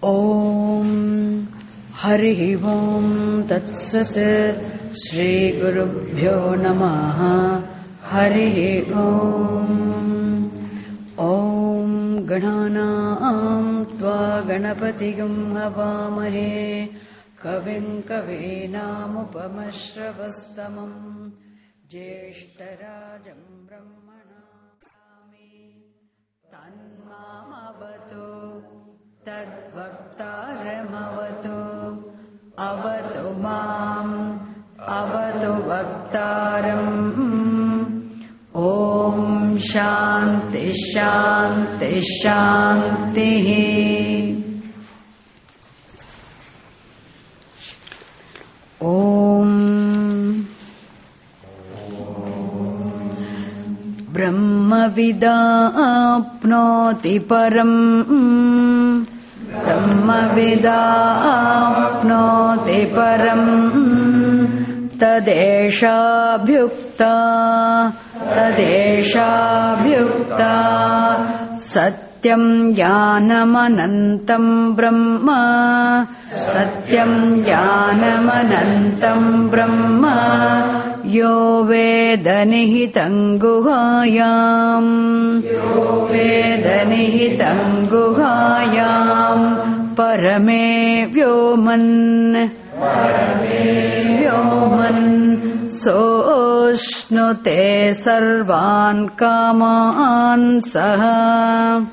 Om Hari Om Tat Sat Shri Gurubhyo Namaha Hari Om Om Gananam Tva Ganapatigam Havamahe Kavim Kavinam Upamashravastamam Jeshtarajam Brahmana Tanmamavatu Tadvaktaramavatu Avatu Mam Avatu Vaktaram Om Shanti Shanti Shanti. Om Brahmavidapnoti param Brahmavidapnoti param Tadeshabhyukta Satyam Jnanamanantam Brahma Satyam Jnanamanantam Brahma Yo Vedanihitam Guhayam Yo Vedanihitam Guhayam Parame Vyoman Soshnute sarvan kaman saha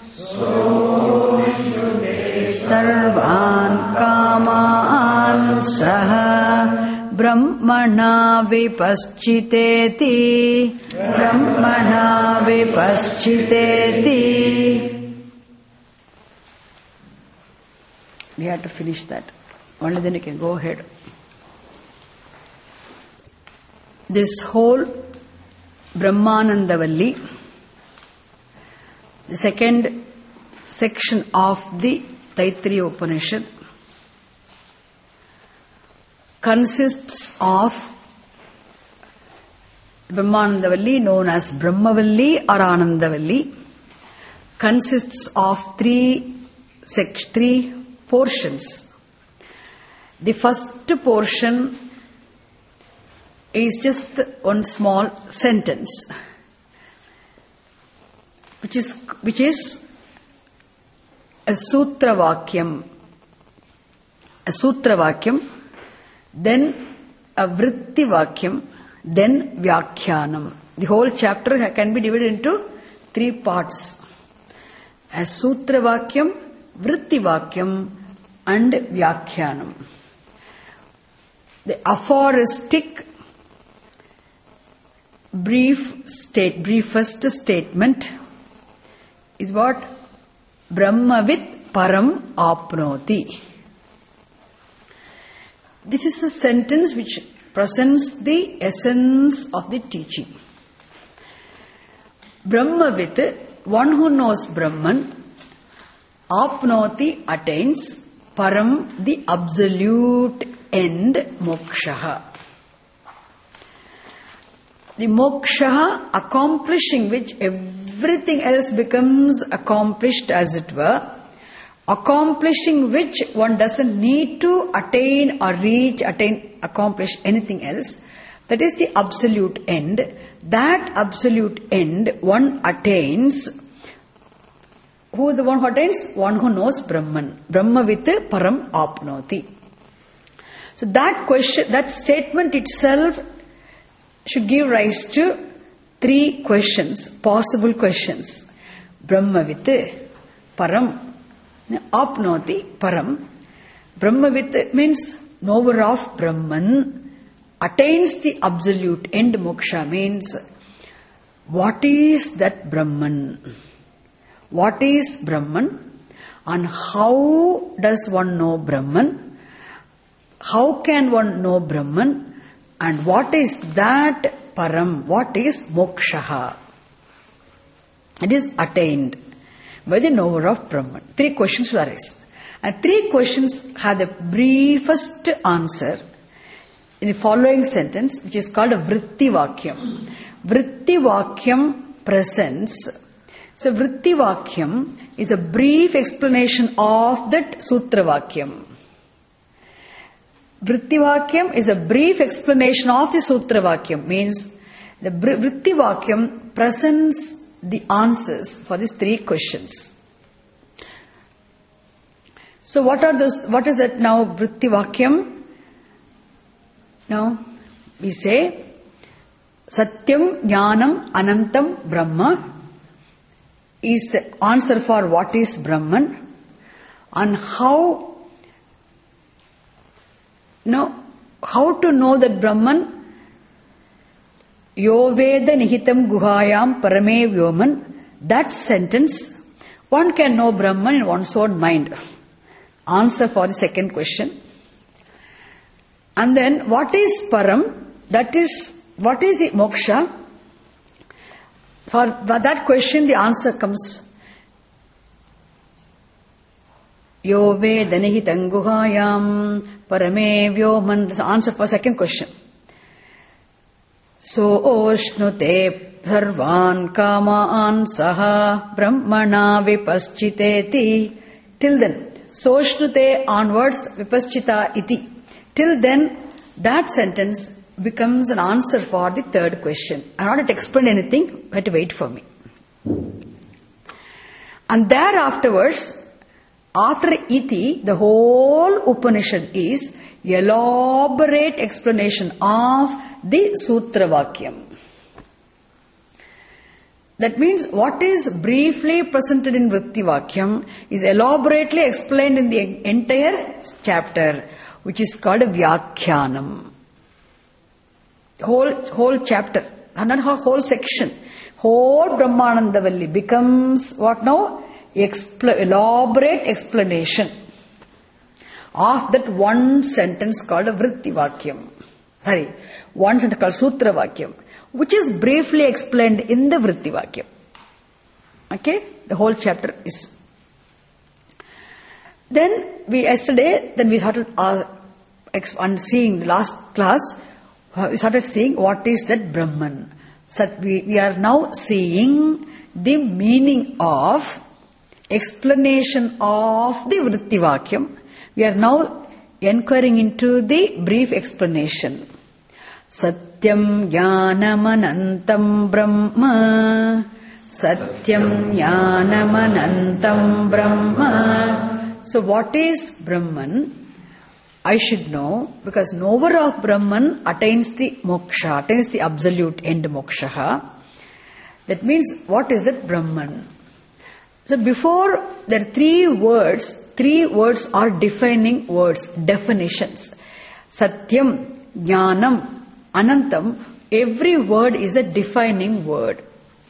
sarvan kaman saha Brahmana vipaschiteti Brahmana vipaschiteti. We have to finish that. Only then you can go ahead. This whole Brahmanandavalli, the second section of the Taittiriya Upanishad, consists of Brahmanandavalli, known as Brahmavalli or Anandavalli, consists of three portions. The first portion is just one small sentence, which is a sutra vakyam, then a vritti vakyam, then vyakyanam. The whole chapter can be divided into three parts: a sutra vakyam, vritti vakyam, and vyakyanam. The aphoristic briefest statement is what? Brahmavit param apnoti. This is a sentence which presents the essence of the teaching. Brahmavit, one who knows Brahman, apnoti, attains, param, the absolute end, moksha. The moksha, accomplishing which everything else becomes accomplished, as it were, accomplishing which one doesn't need to attain or accomplish anything else. That is the absolute end. That absolute end one attains. Who is the one who attains? One who knows Brahman. Brahmavit param apnoti. So that question, that statement itself should give rise to three questions, possible questions. Brahmavit param apnoti param. Brahmavit means knower of Brahman, attains the absolute end. Moksha means what is that Brahman? What is Brahman? And how does one know Brahman? How can one know Brahman? And what is that param? What is moksha? It is attained by the knower of Brahman. Three questions will arise. And three questions have the briefest answer in the following sentence, which is called a vritti vakyam. Vritti vakyam presents. So vritti vakyam is a brief explanation of that Sutra Vakyam. Vritti Vakyam is a brief explanation of the Sutra Vakyam. Means the Vritti Vakyam presents the answers for these three questions. So what is that now Vritti Vakyam? Now we say Satyam Jnanam Anantam Brahma is the answer for what is Brahman, and how to know that Brahman. Yo Veda Nihitam Guhayam Parame Vyoman. That sentence, one can know Brahman in one's own mind. Answer for the second question. And then what is Param? That is, what is the moksha? For that question the answer comes Yo Veda Nihitam Guhayam Parame Vyoman. That's the answer for second question. So oshnute sarvan kamaan saha brahmana vipaschiteti. Till then. Soshnute onwards vipaschita iti. Till then, that sentence becomes an answer for the third question. I am not to explain anything, you have to wait for me. And there afterwards, after iti, the whole Upanishad is elaborate explanation of the Sutra Vakyam. That means what is briefly presented in Vritti Vakyam is elaborately explained in the entire chapter, which is called Vyakhyanam. Whole chapter, and not whole section, whole Brahmanandavalli becomes what now? Elaborate explanation of that one sentence called a Vritti Vakyam. Sorry, one sentence called Sutra Vakyam, which is briefly explained in the Vritti Vakyam. Okay? The whole chapter is. Then we started seeing the last class, we started seeing what is that Brahman. So we are now seeing the meaning of explanation of the Vritti Vakyam. We are now inquiring into the brief explanation. Satyam Jnanamanantam Brahma. Satyam Jnanamanantam Brahma. So what is Brahman? I should know, because knower of Brahman attains the moksha, attains the absolute end moksha. That means, what is that Brahman? So before, there are three words are defining words, definitions. Satyam, Jnanam, Anantam, every word is a defining word.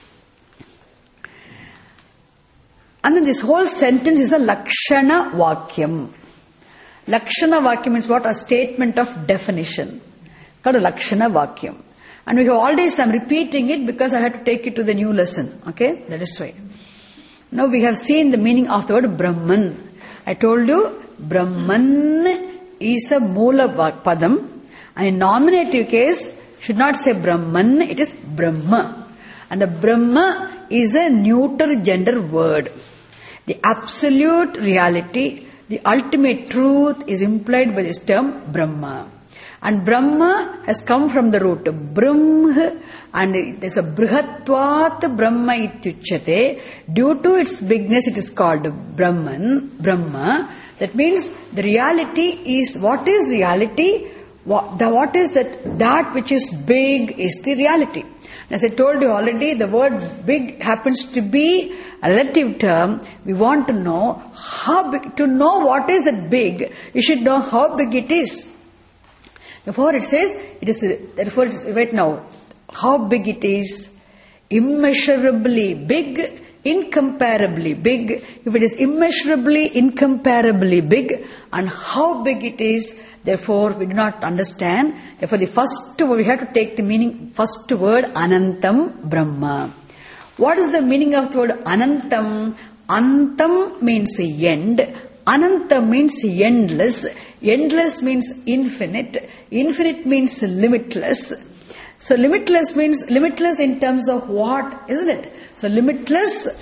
And then this whole sentence is a Lakshana Vakyam. Lakshana Vakyam means what? A statement of definition. Called a Lakshana Vakyam. And we have already, I'm repeating it because I had to take it to the new lesson. Okay? That is why. Now we have seen the meaning of the word Brahman. I told you, Brahman is a Moola Padam. And in nominative case, should not say Brahman, it is Brahma. And the Brahma is a neuter gender word. The absolute reality, the ultimate truth is implied by this term Brahma. And Brahma has come from the root Brahm, and it is a Brihatvat Brahma ityuchyate. Due to its bigness, it is called Brahma. That means the reality is, what is reality? What is that? That which is big is the reality. As I told you already, the word big happens to be a relative term. We want to know how big. To know what is that big, you should know how big it is. Therefore it says, wait now, how big it is? Immeasurably big, incomparably big. If it is immeasurably, incomparably big, and how big it is, therefore we do not understand. Therefore we have to take the meaning, first word, Anantam Brahma. What is the meaning of the word Anantam? Antam means end. Ananta means endless. Endless means infinite. Infinite means limitless. So limitless means limitless in terms of what, isn't it? So limitless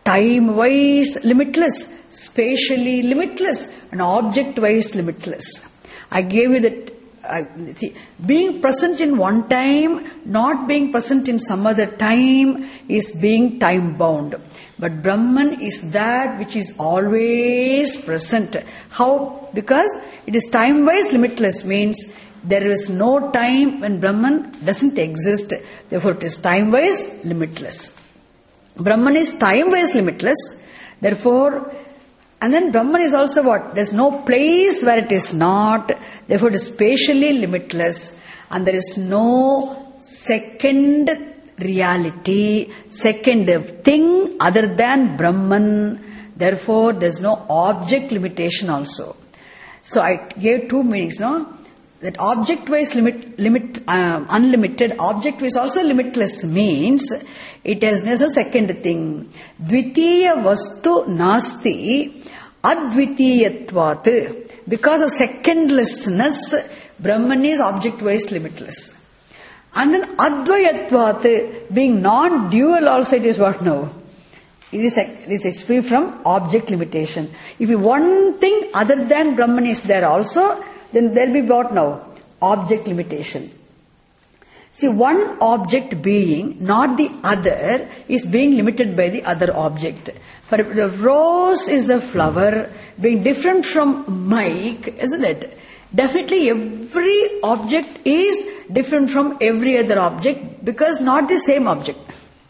time-wise limitless, spatially limitless, and object-wise limitless. I gave you that. Being present in one time, not being present in some other time, is being time-bound. But Brahman is that which is always present. How? Because it is time-wise limitless, means there is no time when Brahman doesn't exist. Therefore, it is time-wise limitless. Brahman is time-wise limitless. Therefore, and then Brahman is also what? There is no place where it is not. Therefore, it is spatially limitless. And there is no second reality, second thing other than Brahman. Therefore, there is no object limitation also. So, I gave two meanings, no? That object-wise unlimited, object-wise also limitless means it has no second thing. Dvitiya vastu nasti advitiyatvat. Because of secondlessness, Brahman is object-wise limitless. And then advayatvat, being non-dual also, it is what now? It is free from object limitation. If one thing other than Brahman is there also, then there will be what now? Object limitation. See, one object being, not the other, is being limited by the other object. For the rose is a flower, being different from Mike, isn't it? Definitely every object is different from every other object because not the same object.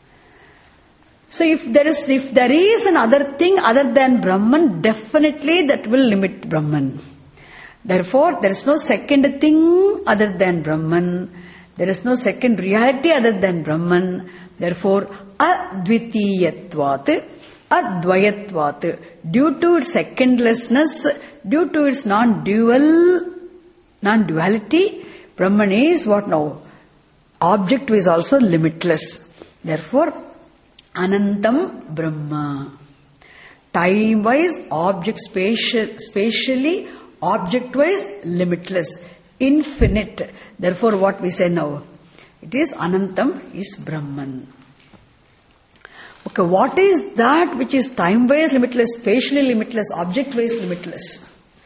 So if there is another thing other than Brahman, definitely that will limit Brahman. Therefore, there is no second thing other than Brahman. There is no second reality other than Brahman. Therefore, advitiyatvat, advayatvat. Due to its secondlessness, due to its non-duality, Brahman is what now? Object is also limitless. Therefore, Anantam Brahma. Time-wise, object spatially, object-wise, limitless, infinite. Therefore, what we say now? It is Anantam, is Brahman. Okay, what is that which is time-wise limitless, spatially limitless, object-wise limitless?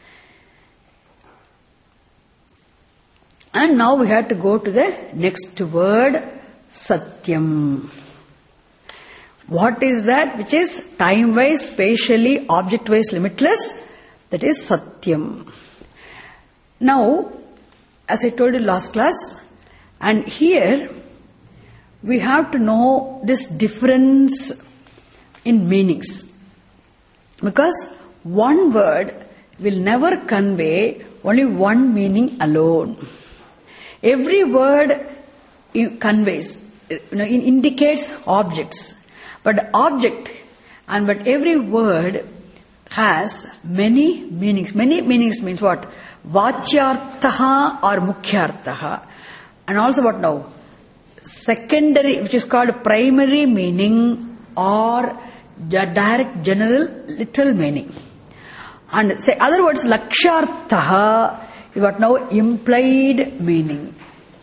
And now we have to go to the next word, Satyam. What is that which is time-wise, spatially, object-wise limitless? That is Satyam. Now, as I told you last class, and here we have to know this difference in meanings. Because one word will never convey only one meaning alone. Every word conveys, indicates objects. But object but every word has many meanings. Many meanings means what? Vachyarthaha or Mukhyarthaha. And also what now? Secondary, which is called primary meaning or the direct general literal meaning. And say other words, Lakshyarthaha is what now? Implied meaning.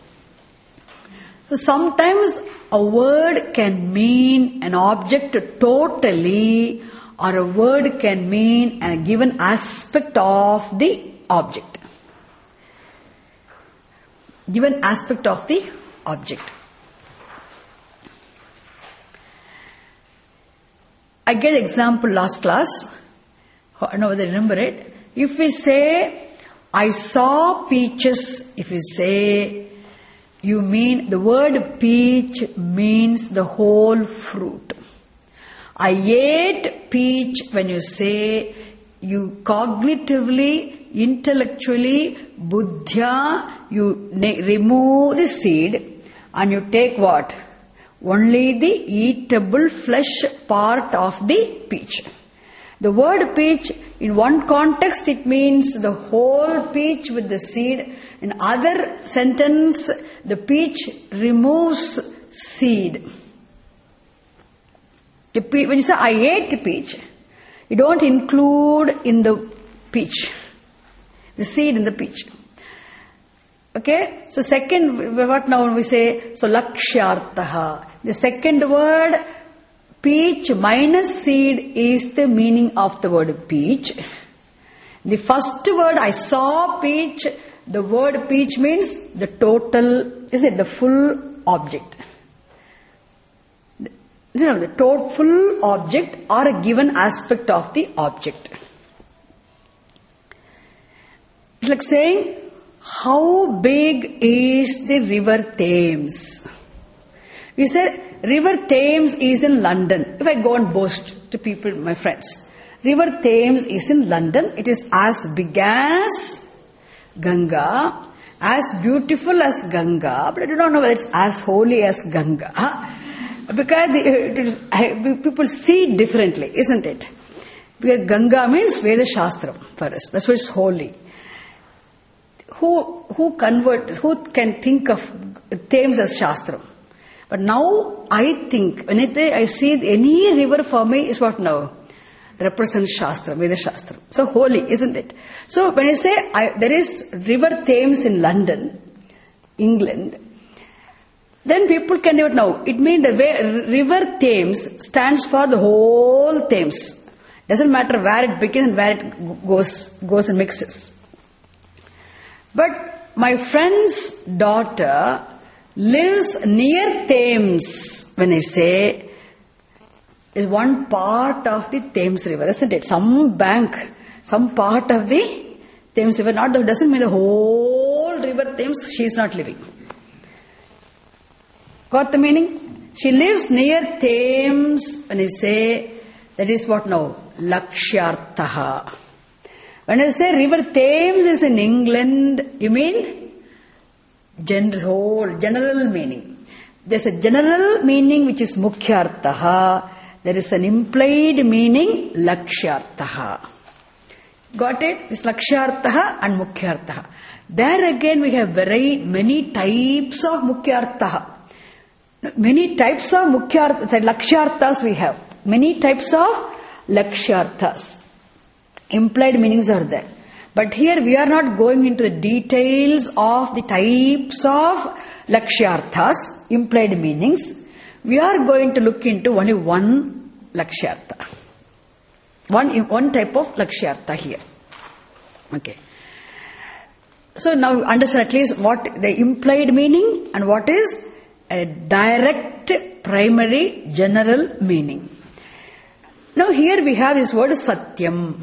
So sometimes a word can mean an object totally, or a word can mean a given aspect of the object. Given aspect of the object. I gave example last class. I know whether you remember it. If we say, I saw peaches, if you say, you mean, the word peach means the whole fruit. I ate peach when you say, you cognitively, intellectually, buddhya, you remove the seed and you take what? Only the eatable flesh part of the peach. The word peach, in one context it means the whole peach with the seed. In other sentence, the peach removes seed. When you say, I ate peach, you don't include in the peach, the seed in the peach. Okay? So second, what now we say? So Lakshyarthaha. The second word, Peach minus seed is the meaning of the word peach. The first word I saw peach, the word peach means the total, the full object. The total object or a given aspect of the object. It's like saying, how big is the river Thames? We said, river Thames is in London. If I go and boast to people, my friends, river Thames is in London. It is as big as Ganga, as beautiful as Ganga, but I do not know whether it's as holy as Ganga. Because people see it differently, isn't it? Because Ganga means Veda Shastram for us. That's why it's holy. Who can think of Thames as Shastram? But now I think, when I see any river for me is what now? Represents Shastram, Veda Shastram. So holy, isn't it? So when I say there is river Thames in London, England, then people can never know. It means the river Thames stands for the whole Thames. Doesn't matter where it begins and where it goes and mixes. But my friend's daughter lives near Thames. When I say, is one part of the Thames River, isn't it? Some bank, some part of the Thames River. Doesn't mean the whole river Thames. She is not living. Got the meaning? She lives near Thames. When I say, that is what now? Lakshyarthaha. When I say river Thames is in England, you mean general meaning. There's a general meaning which is Mukhyarthaha. There is an implied meaning Lakshyarthaha. Got it? It's Lakshyarthaha and Mukhyarthaha. There again we have many types of Mukhyarthaha. Many types of Lakshyarthas we have. Many types of Lakshyarthas. Implied meanings are there. But here we are not going into the details of the types of Lakshyarthas, implied meanings. We are going to look into only one Lakshyartha. One type of Lakshyartha here. Okay. So now understand at least what the implied meaning and what is a direct, primary, general meaning. Now here we have this word Satyam.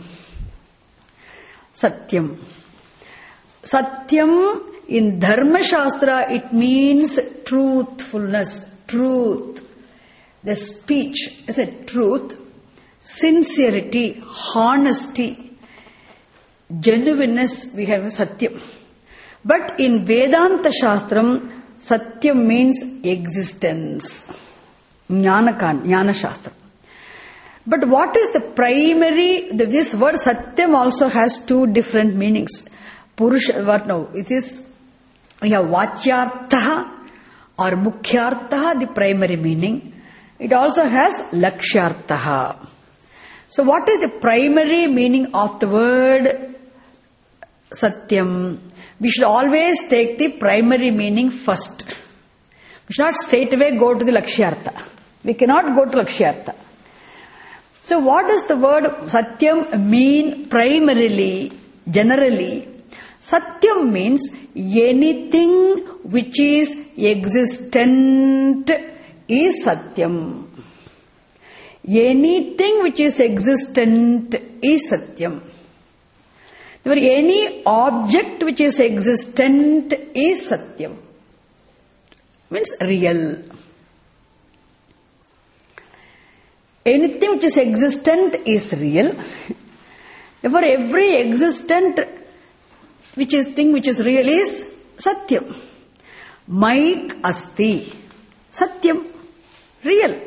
Satyam. Satyam in Dharma Shastra it means truthfulness, truth. The speech is a truth, sincerity, honesty, genuineness, we have Satyam. But in Vedanta Shastram, Satyam means existence. Jnana Shastra. But what is the primary, this word Satyam also has two different meanings. Purusha, what now? It is, we have Vachyarthaha or Mukhyarthaha, the primary meaning. It also has Lakshyarthaha. So what is the primary meaning of the word Satyam? We should always take the primary meaning first. We should not straight away go to the Lakshyartha. We cannot go to Lakshyartha. So what does the word Satyam mean primarily, generally? Satyam means anything which is existent is Satyam. Anything which is existent is Satyam. Any object which is existent is Satyam. Means real. Anything which is existent is real. Therefore, every existent thing which is real is Satyam. Mic asti. Satyam. Real.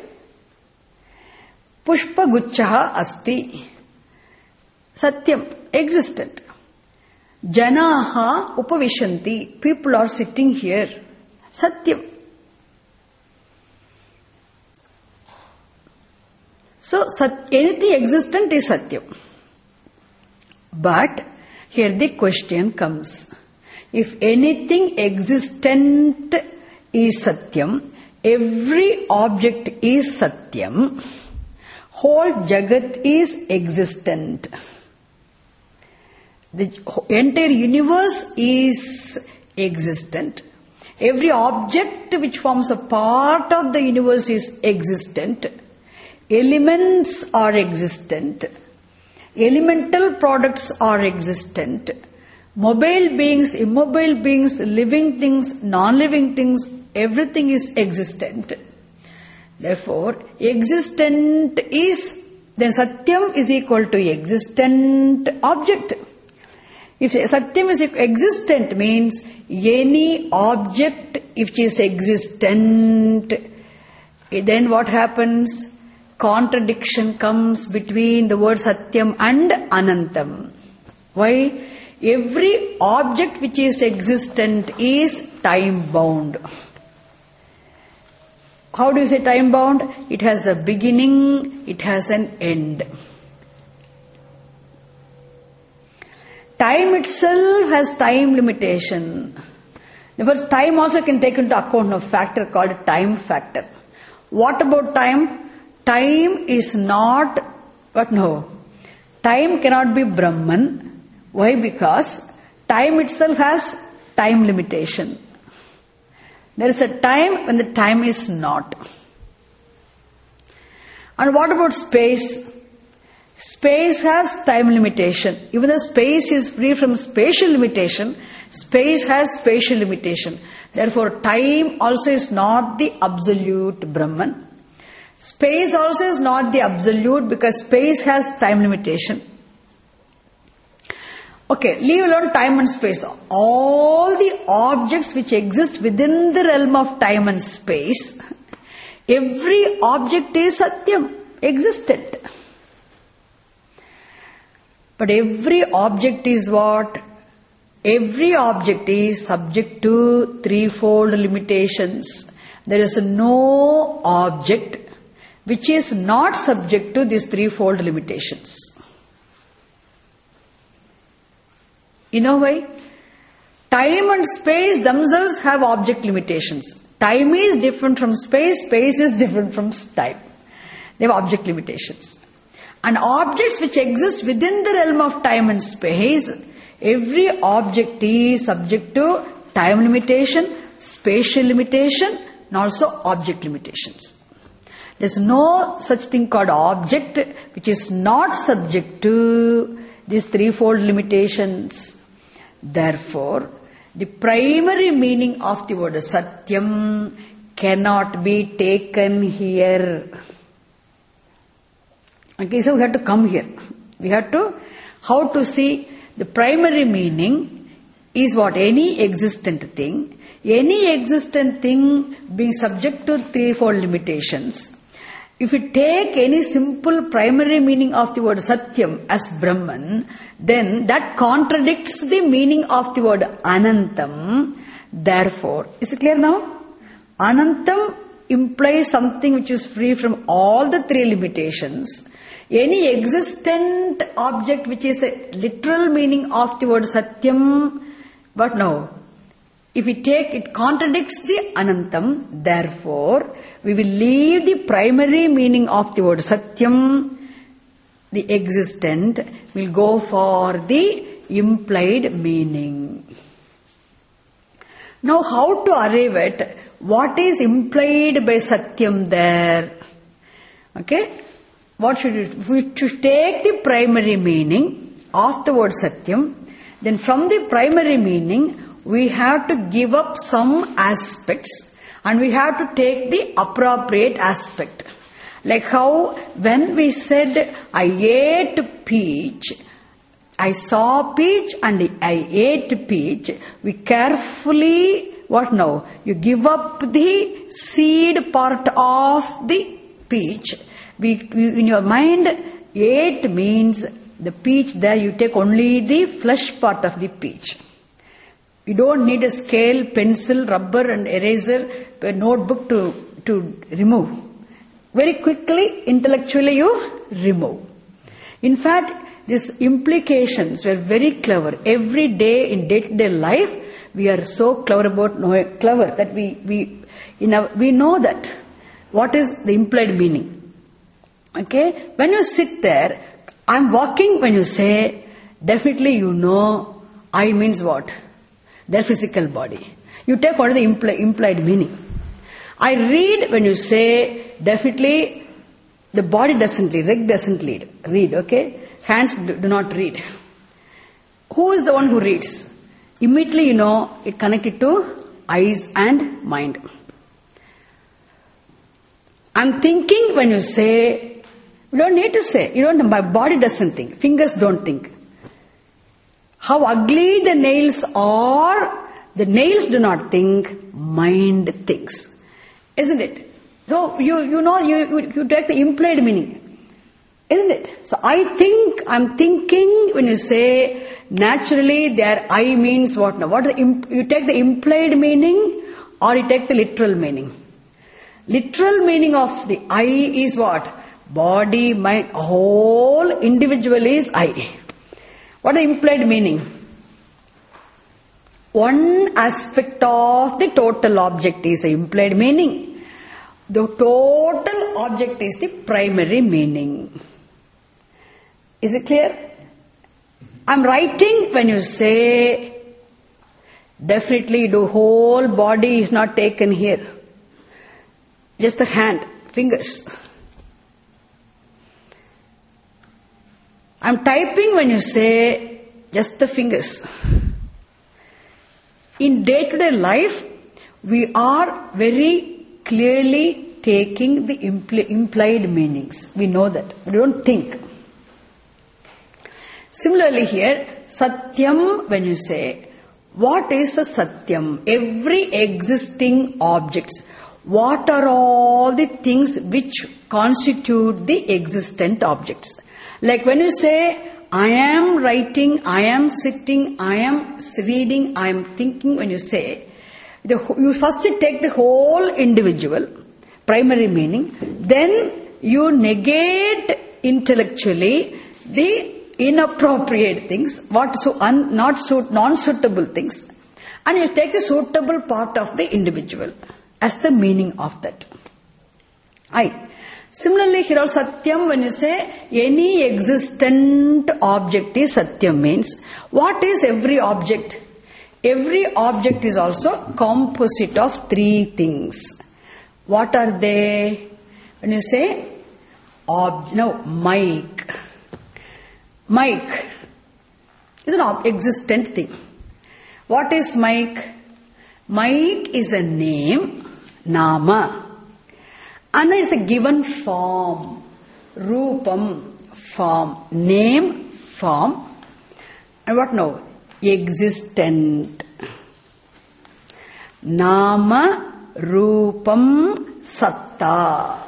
Pushpa guchchaha asti. Satyam. Existent. Janaha upavishanti. People are sitting here. Satyam. So, anything existent is Satyam. But, here the question comes. If anything existent is Satyam, every object is Satyam, whole Jagat is existent. The entire universe is existent. Every object which forms a part of the universe is existent. Elements are existent. Elemental products are existent. Mobile beings, immobile beings, living things, non-living things, everything is existent. Therefore, existent is, then Satyam is equal to existent object. If Satyam is existent means any object which is existent, then what happens? Contradiction comes between the word Satyam and Anantam. Why? Every object which is existent is time bound. How do you say time bound? It has a beginning, it has an end. Time itself has time limitation. Therefore, time also can take into account a factor called time factor. What about time? Time is not, time cannot be Brahman. Why? Because time itself has time limitation. There is a time when the time is not. And what about space? Space has time limitation. Even though space is free from spatial limitation, space has spatial limitation. Therefore, time also is not the absolute Brahman. Space also is not the absolute because space has time limitation. Okay, leave alone time and space. All the objects which exist within the realm of time and space, every object is Satyam, existent. But every object is what? Every object is subject to threefold limitations. There is no object which is not subject to these threefold limitations. You know why? Time and space themselves have object limitations. Time is different from space, space is different from time. They have object limitations. And objects which exist within the realm of time and space, every object is subject to time limitation, spatial limitation, and also object limitations. There is no such thing called object which is not subject to these threefold limitations. Therefore, the primary meaning of the word Satyam cannot be taken here. Okay, so we have to come here. We have to, how to see the primary meaning is what? Any existent thing. Any existent thing being subject to threefold limitations. If you take any simple primary meaning of the word Satyam as Brahman, then that contradicts the meaning of the word Anantam. Therefore, is it clear now? Anantam implies something which is free from all the three limitations. Any existent object which is the literal meaning of the word Satyam, but no. If we take, it contradicts the Anantam. Therefore, we will leave the primary meaning of the word Satyam, the existent, will go for the implied meaning. Now, how to arrive at what is implied by Satyam there? Okay? What should we do? If we should take the primary meaning of the word Satyam, then from the primary meaning, we have to give up some aspects and we have to take the appropriate aspect. Like how when we said, I ate peach, I saw peach and I ate peach, we carefully, what now? You give up the seed part of the peach. In your mind, ate means the peach, there you take only the flesh part of the peach. You don't need a scale, pencil, rubber and eraser, a notebook to remove. Very quickly, intellectually you remove. In fact, these implications were very clever. Every day in day-to-day life, we are so clever that we know that what is the implied meaning. Okay? When you sit there, I'm walking, when you say, definitely you know, I means what? Their physical body. You take only the implied meaning. I read, when you say, definitely the body doesn't read, leg doesn't read, okay? Hands do not read. Who is the one who reads? Immediately you know it connected to eyes and mind. I'm thinking, when you say, you don't need to say. My body doesn't think. Fingers don't think. How ugly the nails are, the nails do not think, mind thinks. Isn't it? So you take the implied meaning. Isn't it? So I'm thinking, when you say, naturally their I means what now? You take the implied meaning or you take the literal meaning? Literal meaning of the I is what? Body, mind, whole individual is I. What is the implied meaning? One aspect of the total object is the implied meaning. The total object is the primary meaning. Is it clear? I'm writing, when you say, definitely the whole body is not taken here. Just the hand, fingers. I'm typing, when you say, just the fingers. In day-to-day life, we are very clearly taking the implied meanings. We know that. We don't think. Similarly here, Satyam, when you say, what is the Satyam? Every existing objects. What are all the things which constitute the existent objects? Like when you say, I am writing, I am sitting, I am reading, I am thinking, when you say, you first take the whole individual, primary meaning, then you negate intellectually the inappropriate things, non-suitable things, and you take the suitable part of the individual as the meaning of that. Similarly, here also Satyam, when you say any existent object is Satyam, means what is every object? Every object is also composite of three things. What are they? When you say mic. Mic is an existent thing. What is mic? Mic is a name, nama. Anna is a given form, rupam, form, name, form. And what now? Existent. Nama, rupam, satta.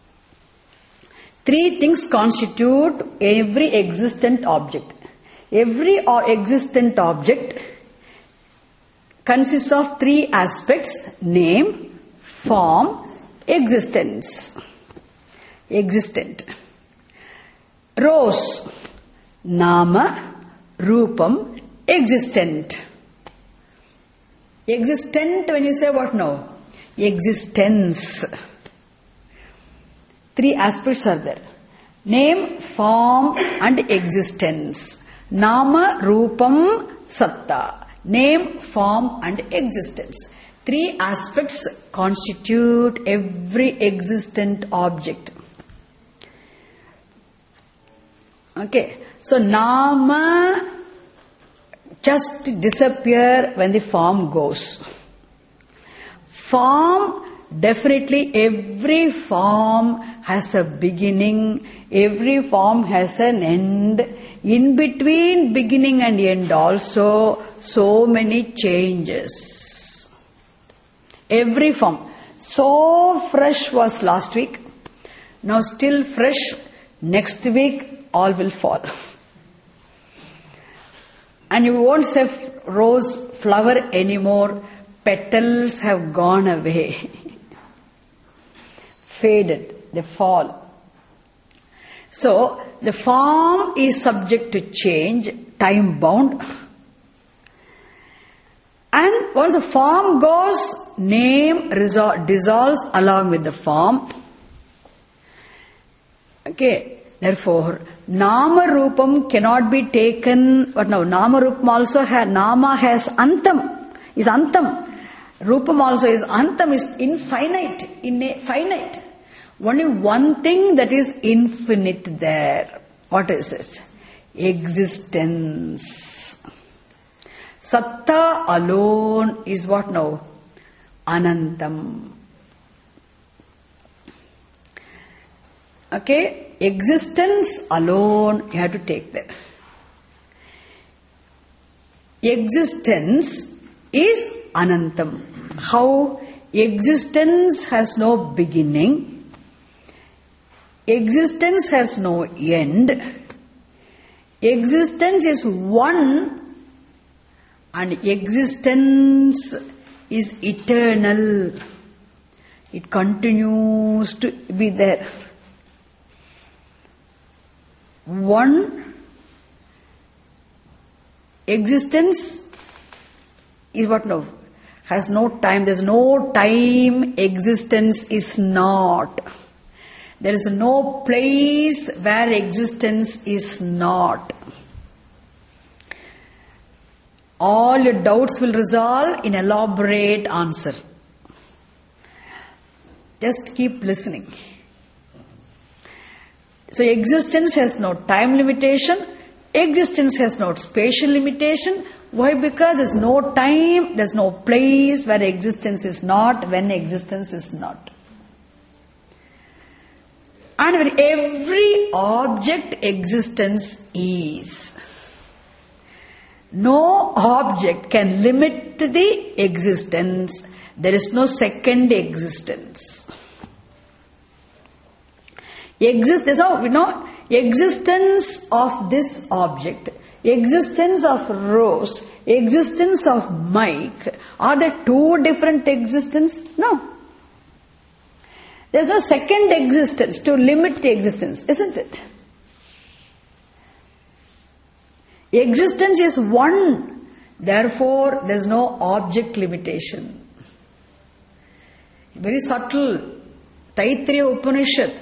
Three things constitute every existent object. Every existent object consists of three aspects: name, form, existence. Existent. Rose, nama, rupam, existent. Existent, when you say what now? Existence. Three aspects are there: name, form, and existence. Nama, rupam, satta. Name, form, and existence. Three aspects constitute every existent object. Okay. So, nama just disappear when the form goes. Form, definitely every form has a beginning, every form has an end. In between beginning and end also, so many changes. Every form. So fresh was last week, now still fresh, next week all will fall. And you won't say rose flower anymore, petals have gone away. Faded, they fall. So, the form is subject to change, time bound. And once the form goes, name dissolves along with the form. Okay. Therefore, Nama Rupam cannot be taken, but now Nama Rupam also Nama has Antam, is Antam. Rupam also is Antam, is infinite, finite. Only one thing that is infinite there. What is it? Existence. Satta alone is what now? Anantam. Okay? Existence alone you have to take there. Existence is Anantam. How? Existence has no beginning. Existence has no end. Existence is one, and existence is eternal. It continues to be there. One, existence is what now? Has no time. There is no time. Existence is not. There is no place where existence is not. All your doubts will resolve in elaborate answer. Just keep listening. So existence has no time limitation. Existence has no spatial limitation. Why? Because there is no time, there is no place where existence is not, when existence is not. And with every object, existence is. No object can limit the existence. There is no second existence. There's no, existence of this object, existence of Rose, existence of Mike. Are there two different existences? No. There's no second existence to limit the existence, isn't it? Existence is one, therefore there's no object limitation. Very subtle. Taittiriya Upanishad.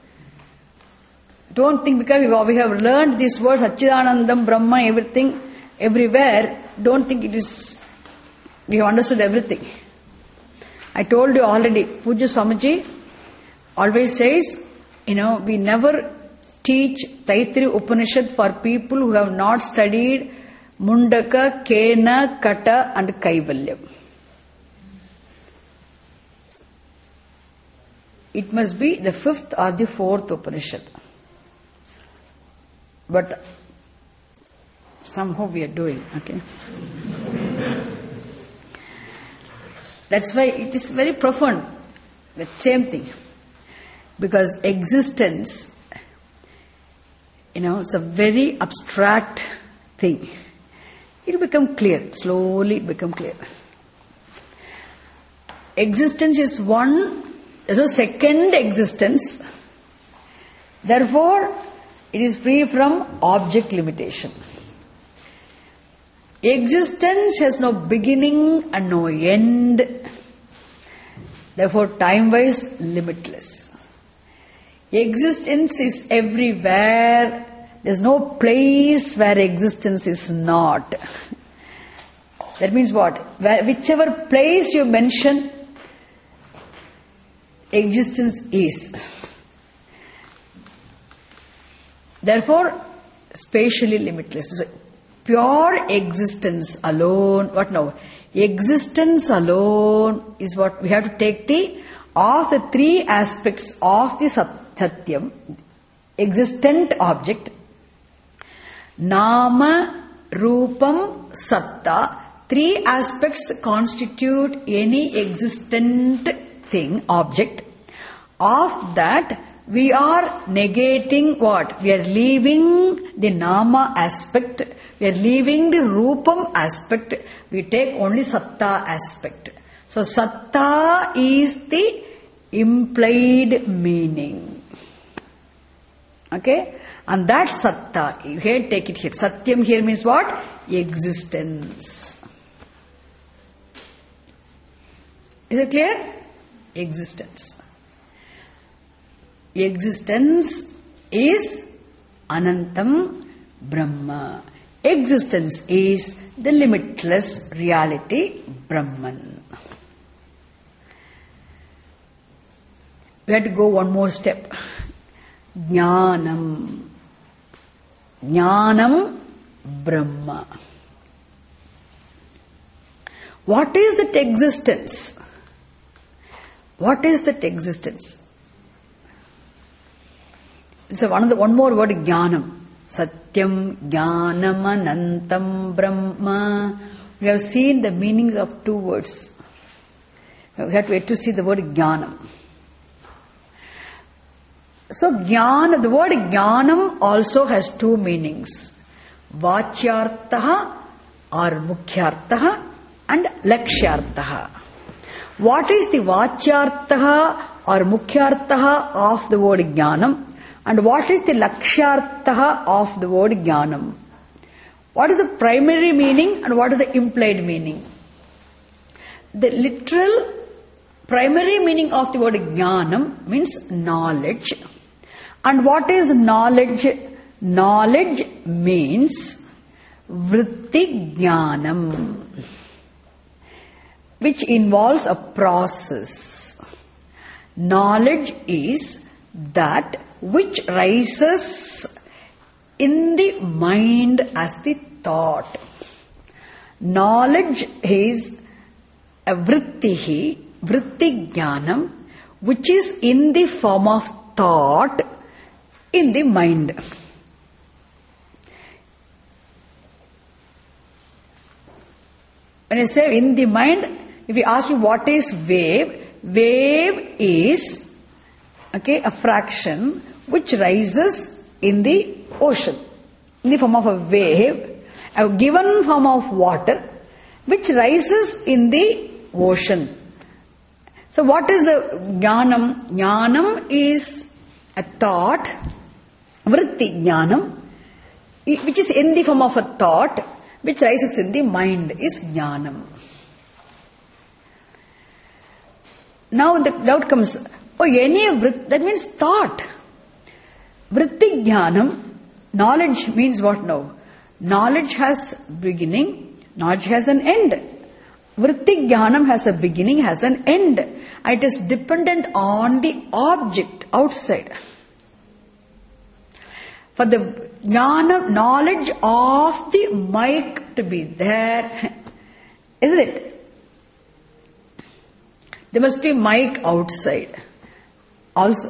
Don't think because we have learned these words, Satchidanandam, Brahma, everything, everywhere, don't think it is, we have understood everything. I told you already, Pujya Swamiji always says, we never teach Taittiriya Upanishad for people who have not studied Mundaka, Kena, Kata and Kaivalyam. It must be the fifth or the fourth Upanishad. But somehow we are doing, okay? That's why it is very profound, the same thing. Because existence, it's a very abstract thing. It will become clear, slowly become clear. Existence is one, there is no second existence. Therefore, it is free from object limitation. Existence has no beginning and no end. Therefore, time-wise, limitless. Existence is everywhere. There is no place where existence is not. That means what? Whichever place you mention, existence is. Therefore, spatially limitless. So, pure existence alone. What now? Existence alone is what we have to take of the three aspects of the Satyam, existent object, Nama, Rupam, Satta. Three aspects constitute any existent thing, object. Of that, we are negating what? We are leaving the Nama aspect. We are leaving the Rupam aspect. We take only Satta aspect. So, Satta is the implied meaning. Okay? And that satta, here take it here. Satyam here means what? Existence. Is it clear? Existence. Existence is Anantam Brahma. Existence is the limitless reality Brahman. We have to go one more step. Jnanam. Jnanam Brahma. What is that existence? What is that existence? So one more word, Jnanam. Satyam, Jnanam, Anantam, Brahma. We have seen the meanings of two words. We have to wait to see the word Jnanam. So Jnana, the word Jnanam also has two meanings. Vachyartaha or Mukhyartaha and Lakshyartaha. What is the Vachyartaha or Mukhyartaha of the word Jnanam? And what is the Lakshyartaha of the word Jnanam? What is the primary meaning and what is the implied meaning? The literal primary meaning of the word Jnanam means knowledge. And what is knowledge? Knowledge means Vritti Jnanam, which involves a process. Knowledge is that which rises in the mind as the thought. Knowledge is a vritti jnanam, which is in the form of thought in the mind. When I say in the mind, if you ask me what is wave, wave is a fraction which rises in the ocean, in the form of a wave, a given form of water which rises in the ocean. So what is the jnanam? Jnanam is a thought, vritti jnanam, which is in the form of a thought which rises in the mind, is jnanam. Now the doubt comes, that means thought. Vritti jnanam, knowledge means what now? Knowledge has beginning, knowledge has an end. Vritti jnanam has a beginning, has an end. It is dependent on the object outside. For the jnana, knowledge of the mic to be there, isn't it? There must be mic outside also.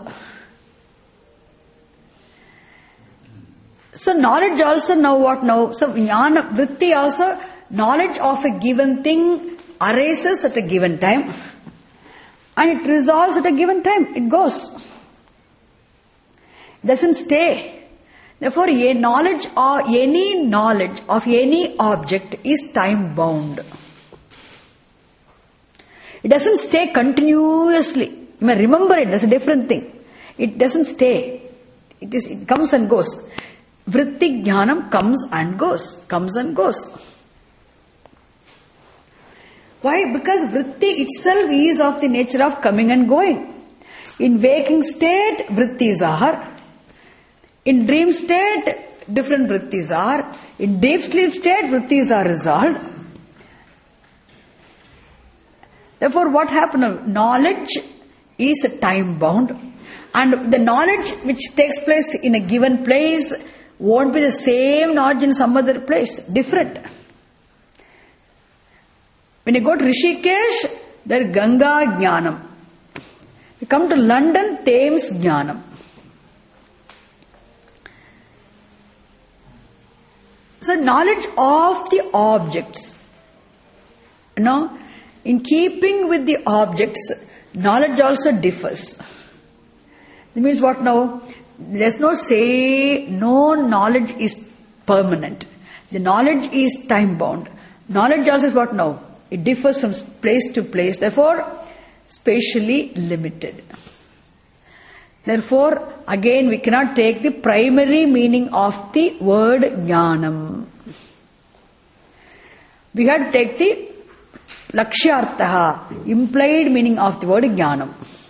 So knowledge also now what now? So jnana, vritti also, knowledge of a given thing arises at a given time and it resolves at a given time. It goes. It doesn't stay. Therefore, any knowledge of any object is time bound. It doesn't stay continuously. You may remember it, that's a different thing. It doesn't stay. It comes and goes. Vritti jnanam comes and goes. Comes and goes. Why? Because vritti itself is of the nature of coming and going. In waking state, vrittis are. In dream state, different vrittis are. In deep sleep state, vrittis are resolved. Therefore, what happened? Knowledge is time bound. And the knowledge which takes place in a given place won't be the same knowledge in some other place. Different. When you go to Rishikesh, there is Ganga Jnanam. You come to London, Thames Jnanam. So knowledge of the objects. In keeping with the objects, knowledge also differs. It means what now? There's no knowledge is permanent. The knowledge is time bound. Knowledge also is what now? It differs from place to place, therefore spatially limited. Therefore, again we cannot take the primary meaning of the word jnanam. We have to take the lakshyartha, implied meaning of the word jnanam.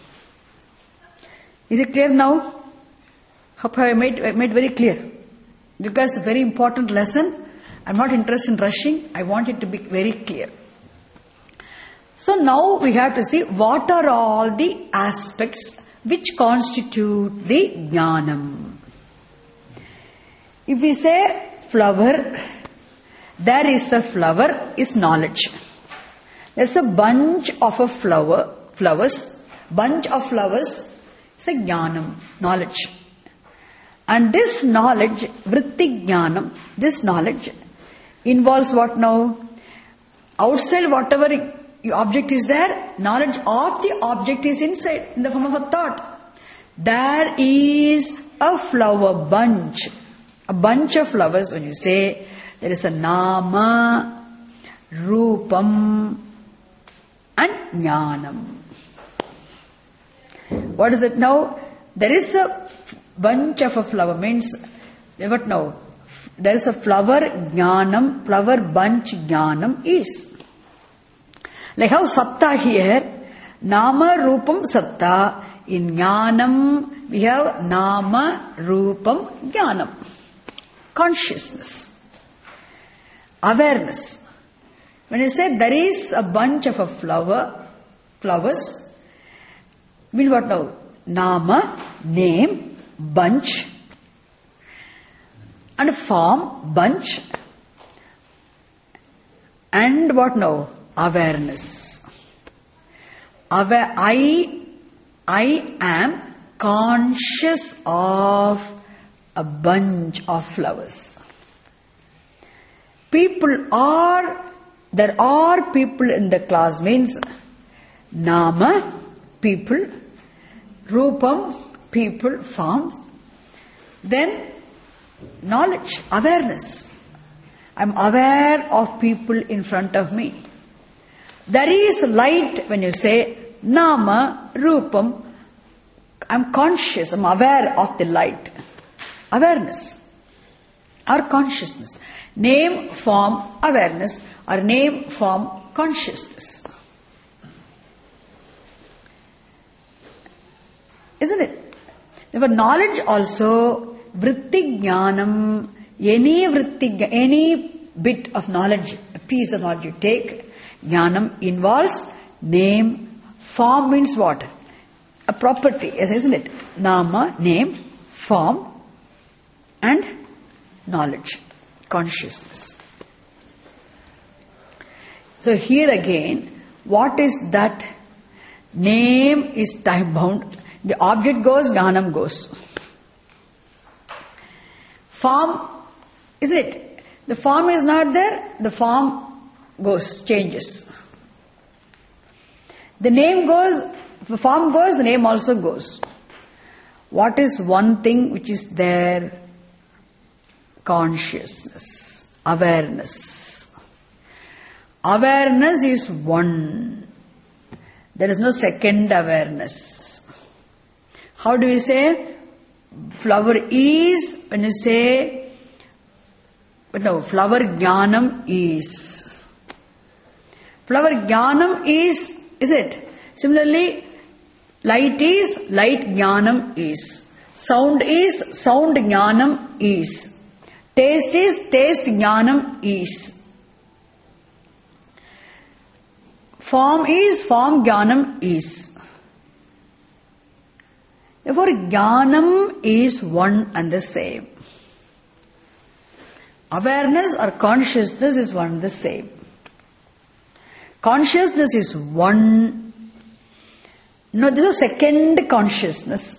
Is it clear now? Hope I made very clear. Because it's a very important lesson. I'm not interested in rushing. I want it to be very clear. So now we have to see what are all the aspects which constitute the jnanam. If we say flower, there is a flower is knowledge. There's a bunch of flowers. Bunch of flowers is a jnanam, knowledge. And this knowledge, vritti jnanam, this knowledge involves what now? Outside whatever object is there, knowledge of the object is inside, in the form of a thought. There is a flower bunch, a bunch of flowers. When you say there is a nama, rupam and jnanam. What is it now? There is a bunch of a flower, means what now? There is a flower jnanam, flower bunch jnanam is. Like how satta here, nama rupam satta. In jnanam we have nama rupam jnanam. Consciousness. Awareness. When you say there is a bunch of a flowers, mean what now? Nama, name, bunch, and form, bunch, and what now? Awareness. I am conscious of a bunch of flowers. There are people in the class, means nama, people, rupam, people, forms, then knowledge, awareness. I'm aware of people in front of me. There is light when you say nama, rupam. I'm conscious, I'm aware of the light. Awareness or consciousness. Name, form, awareness, or name, form, consciousness. Isn't it? Therefore, knowledge also, vritti jnanam, any bit of knowledge, a piece of knowledge you take, jnanam involves name, form means what? A property, isn't it? Nama, name, form, and knowledge, consciousness. So here again, what is that? Name is time bound. The object goes, jnanam goes. Form, isn't it? The form is not there, the form goes, changes. The name goes, the form goes, the name also goes. What is one thing which is there? Consciousness, awareness. Awareness is one. There is no second awareness. How do we say? Flower is, when you say, no, flower jnanam is. Flower jnanam is it? Similarly, light is, light jnanam is. Sound is, sound jnanam is. Taste is, taste jnanam is. Form is, form jnanam is. Therefore, jnanam is one and the same. Awareness or consciousness is one and the same. Consciousness is one. No, this is a second consciousness.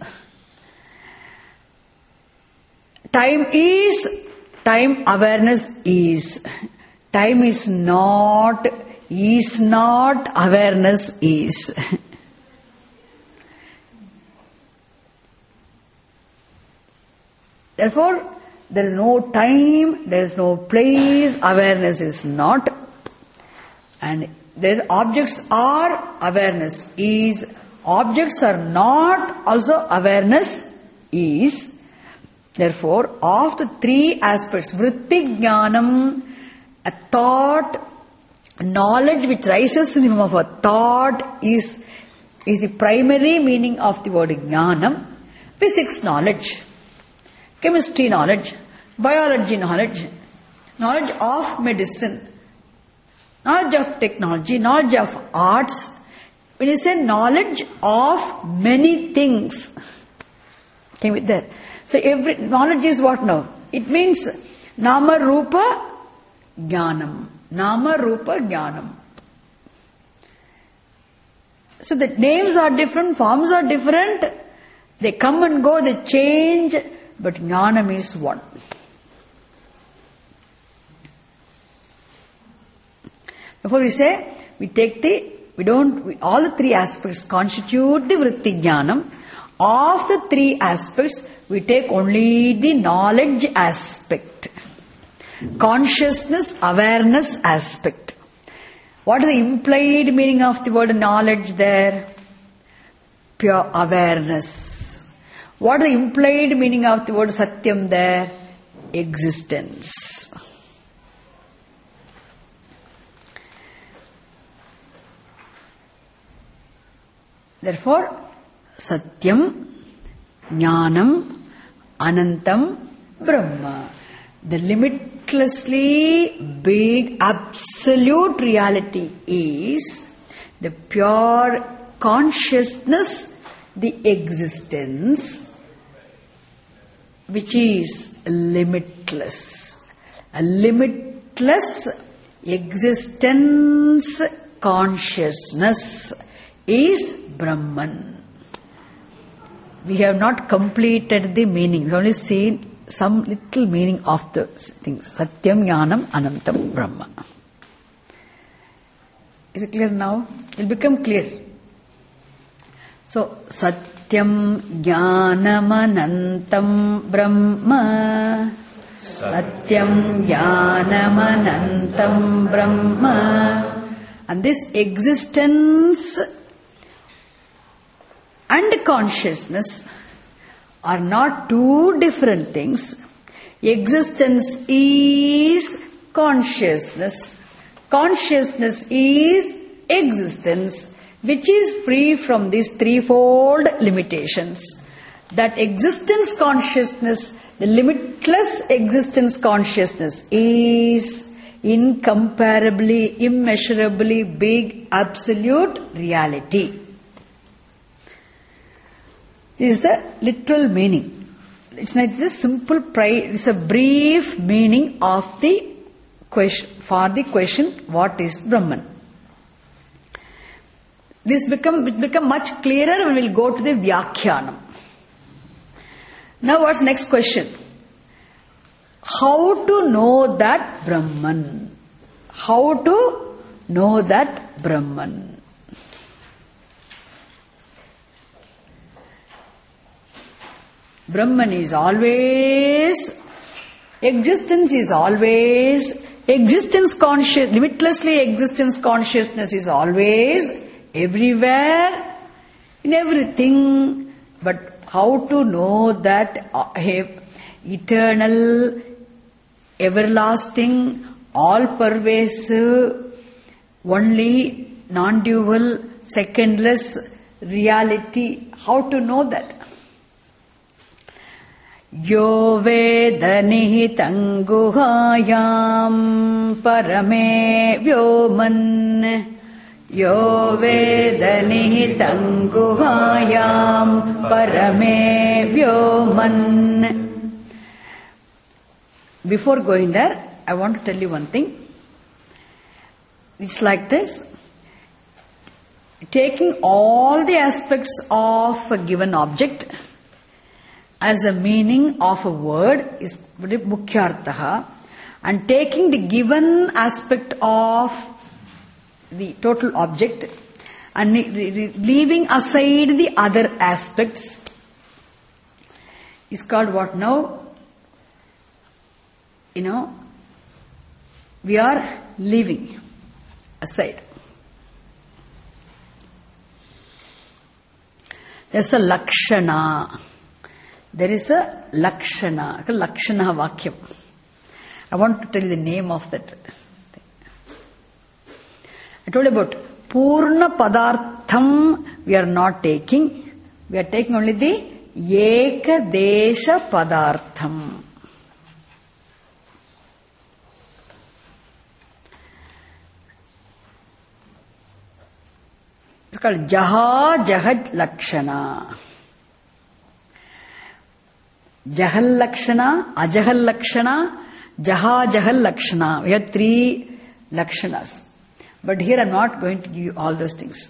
Time is, time awareness is. Time is not, awareness is. Therefore, there is no time, there is no place, awareness is not. And their objects are, awareness is. objects are not also awareness is. Therefore, of the three aspects, vritti jnanam, a thought, knowledge which rises in the form of a thought is the primary meaning of the word jnanam. Physics knowledge, chemistry knowledge, biology knowledge, knowledge of medicine, knowledge of technology, knowledge of arts. When you say knowledge of many things, came with that. So every knowledge is what now? It means nama rupa jnanam. Nama rupa jnanam. So the names are different, forms are different, they come and go, they change, but jnanam is one. Therefore we say, all the three aspects constitute the vritti jnanam. Of the three aspects, we take only the knowledge aspect. Consciousness, awareness aspect. What is the implied meaning of the word knowledge there? Pure awareness. What is the implied meaning of the word satyam there? Existence. Therefore, satyam, jnanam, anantam, brahma. The limitlessly big absolute reality is the pure consciousness, the existence, which is limitless. A limitless existence consciousness is Brahman. We have not completed the meaning. We have only seen some little meaning of the things. Satyam, Jnanam, Anantam, Brahma. Is it clear now? It will become clear. So, Satyam, Jnanam, Anantam, Brahma. Satyam, Jnanam, Anantam, Brahma. And this existence and consciousness are not two different things. Existence is consciousness. Consciousness is existence, which is free from these threefold limitations. That existence consciousness, the limitless existence consciousness, is incomparably, immeasurably big absolute reality. This is the literal meaning. It's not just simple it's a brief meaning of the question, for the question, what is Brahman? This become much clearer when we'll go to the Vyakhyanam. Now what's next question? How to know that Brahman? How to know that Brahman? Brahman is always, existence is always, existence conscious, limitlessly existence consciousness is always, everywhere, in everything. But how to know that eternal, everlasting, all-pervasive, only non-dual, secondless reality, how to know that? Yo veda nihitam guhayam parame vyoman. Yo veda nihitam guhayam parame vyoman. Before going there, I want to tell you one thing. It's like this. Taking all the aspects of a given object as a meaning of a word is mukhyartha, and taking the given aspect of the total object and leaving aside the other aspects is called what now? We are leaving aside. There's a lakshana. There is a lakshana. Lakshana vakyam. I want to tell you the name of that thing. I told you about Purna Padartham we are not taking. We are taking only the Ekadesha Padartham. It's called Jaha Jahad Lakshana. Jahal Lakshana, Ajahal Lakshana, Jaha Jahal Lakshana. We have 3 Lakshanas. But here I am not going to give you all those things.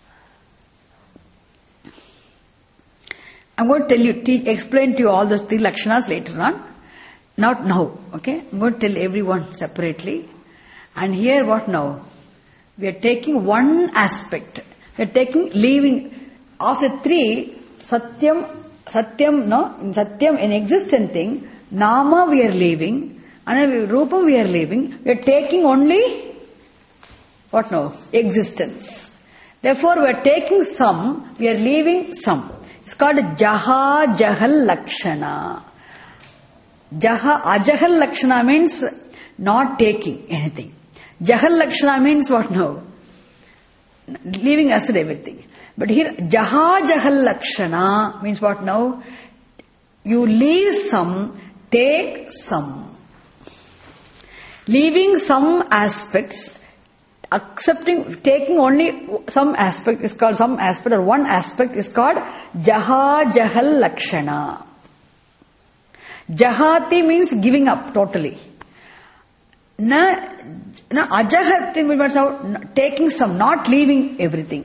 I am going to tell you, explain to you all those 3 Lakshanas later on. Not now, okay? I am going to tell everyone separately. And here what now? We are taking one aspect. We are leaving of the 3, Satyam, an existent thing, Nama we are leaving, and Rupam we are leaving. We are taking only what now? Existence. Therefore, we are taking some, we are leaving some. It's called Jaha Jahal Lakshana. Ajahal Lakshana means not taking anything. Jahal Lakshana means what now? Leaving aside everything. But here, Jaha Jahal Lakshana means what now? You leave some, take some. Leaving some aspects, taking only some aspect is called one aspect is called Jaha Jahal Lakshana. Jahati means giving up totally. Ajahati means taking some, not leaving everything.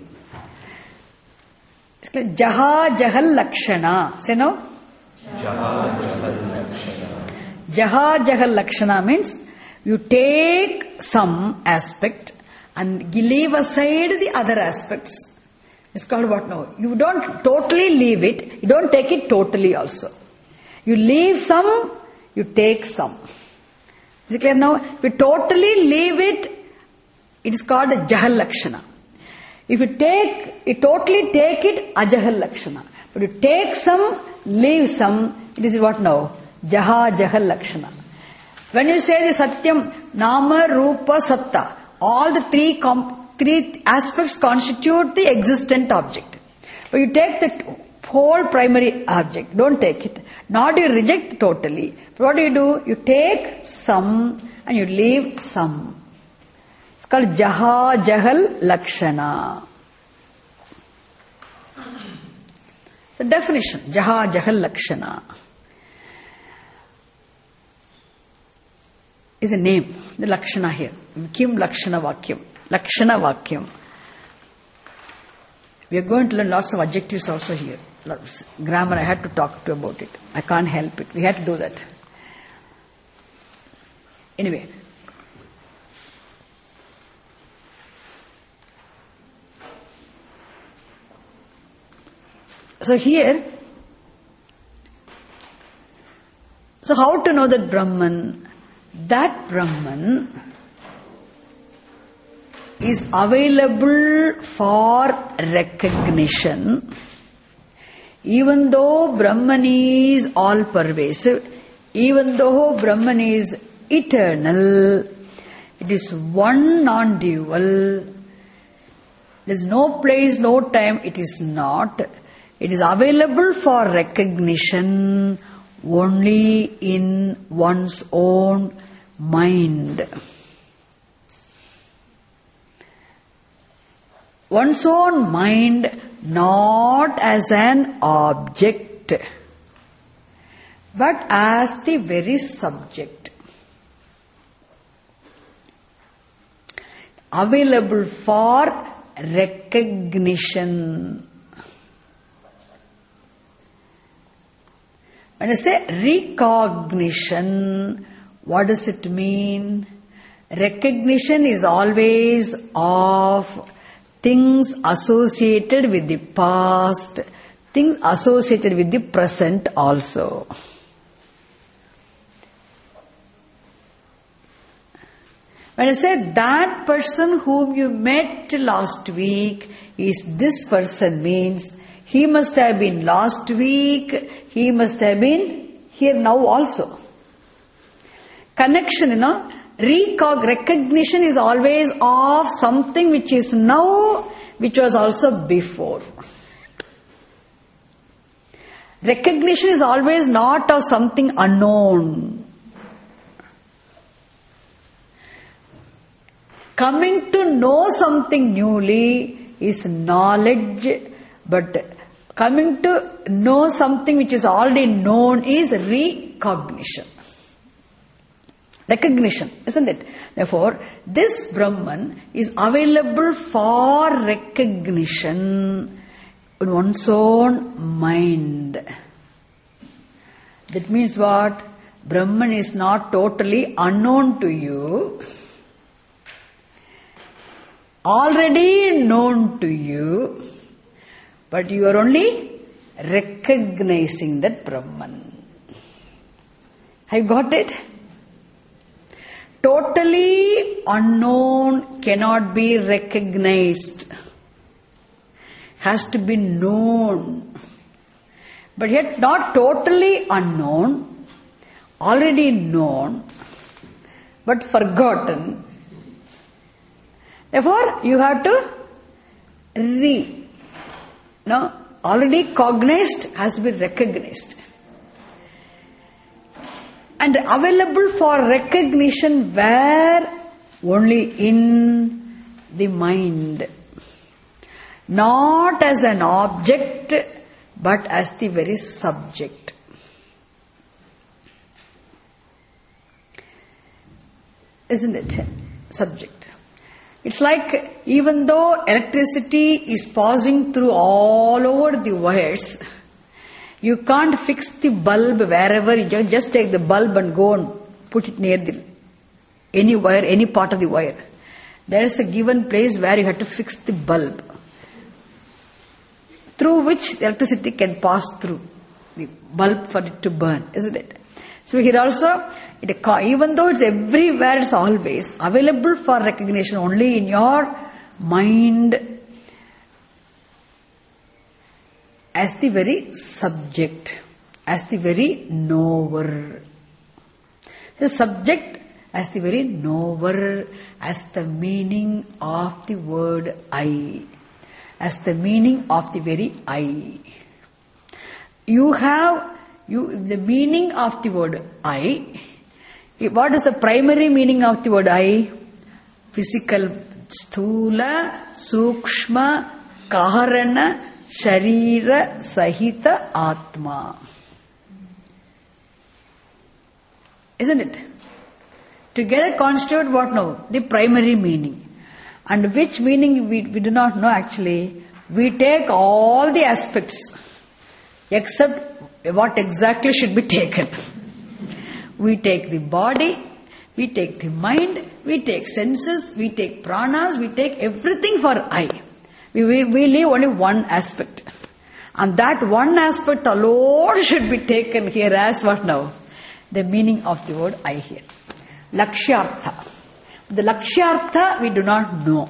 It's called Jaha Jahal Lakshana. Say no? Jaha Jahal Lakshana. Jaha Jahal Lakshana means you take some aspect and leave aside the other aspects. It's called what now? You don't totally leave it. You don't take it totally also. You leave some, you take some. Is it clear now? If you totally leave it, it is called Jahal Lakshana. If you totally take it, Ajahal Lakshana. But you take some, leave some, it is what now? Jaha Jahal Lakshana. When you say the Satyam, Nama, Rupa, Satta, all the 3 aspects constitute the existent object. But you take the whole primary object, don't take it. Nor do you reject totally. But what do? You take some and you leave some. It's called Jaha Jahal Lakshana. So definition, Jaha Jahal Lakshana is a name, the Lakshana here. Kim Lakshana Vakyam. Lakshana Vakyam. We are going to learn lots of adjectives also here. Grammar, I had to talk to you about it. I can't help it. We had to do that. Anyway. So here, so how to know that Brahman? That Brahman is available for recognition. Even though Brahman is all pervasive, even though Brahman is eternal, it is one non-dual. There is no place, no time, it is not. It is available for recognition only in one's own mind. One's own mind, not as an object, but as the very subject. Available for recognition. When I say recognition, what does it mean? Recognition is always of things associated with the past, things associated with the present also. When I say that person whom you met last week is this person, means He must have been last week. He must have been here now also. Connection, recognition is always of something which is now, which was also before. Recognition is always not of something unknown. Coming to know something newly is knowledge, but coming to know something which is already known is recognition. Recognition, isn't it? Therefore, this Brahman is available for recognition in one's own mind. That means what? Brahman is not totally unknown to you. Already known to you, but you are only recognizing that Brahman. Have you got it? Totally unknown cannot be recognized. Has to be known. But yet not totally unknown, already known, but forgotten. Therefore, you have to already cognized has to be recognized. And available for recognition where? Only in the mind. Not as an object, but as the very subject. Isn't it? Subject. It's like even though electricity is passing through all over the wires, you can't fix the bulb wherever. You just take the bulb and go and put it near any wire, any part of the wire. There is a given place where you have to fix the bulb, through which the electricity can pass through the bulb for it to burn, isn't it? So here also, even though it's everywhere, it's always available for recognition only in your mind as the very subject, as the very knower. The subject as the very knower, as the meaning of the word I, as the meaning of the very I. The meaning of the word I. What is the primary meaning of the word I? Physical, sthula, sukshma, kaharana, sharira, sahita, atma. Isn't it? Together constitute what now? The primary meaning. And which meaning we do not know actually. We take all the aspects except what exactly should be taken. We take the body, we take the mind, we take senses, we take pranas, we take everything for I. We leave only one aspect. And that one aspect alone should be taken here as what now? The meaning of the word I here. Lakshyartha. The Lakshyartha we do not know.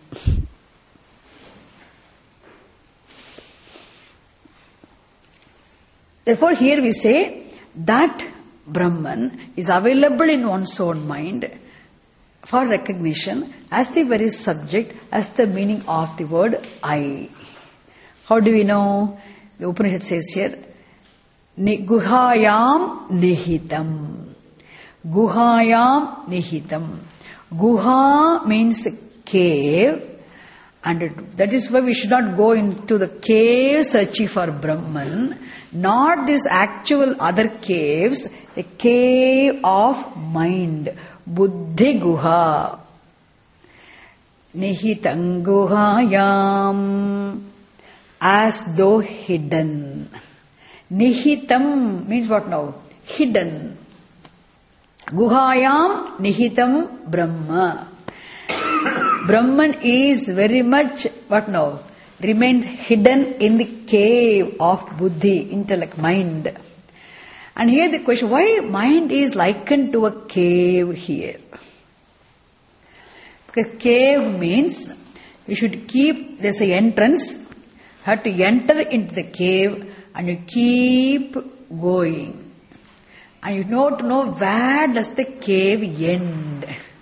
Therefore here we say that Brahman is available in one's own mind for recognition as the very subject, as the meaning of the word I. How do we know? The Upanishad says here, Guhayam nihitam. Guhayam nihitam. Guha means cave, and that is why we should not go into the cave searching for Brahman. Not this actual other caves, the cave of mind. Buddhi guha. Nihitam guhayam. As though hidden. Nihitam means what now? Hidden. Guhayam nihitam Brahma. Brahman is very much what now? Remains hidden in the cave of buddhi, intellect, mind. And here the question, why mind is likened to a cave here? Because cave means you should keep, there's an entrance, have to enter into the cave and you keep going. And you don't know where does the cave end.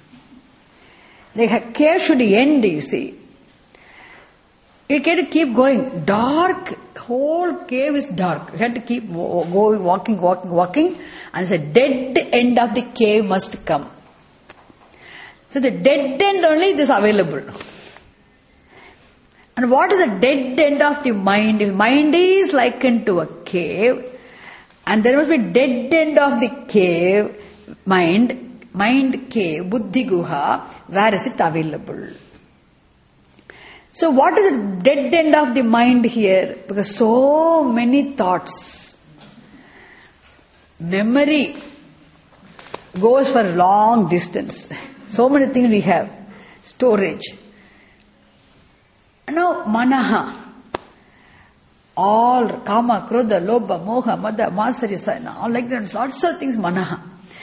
The cave should end, you see. You can't keep going. Dark, whole cave is dark. You have to keep going, walking. And the dead end of the cave must come. So the dead end only is available. And what is the dead end of the mind? The mind is likened to a cave. And there must be dead end of the cave, mind cave, buddhi guha. Where is it available? So what is the dead end of the mind here? Because so many thoughts. Memory goes for long distance. So many things we have. Storage. Now, manaha. All kama, krodha, lobha, moha, mada, masari, all like that. Lots of things, manaha.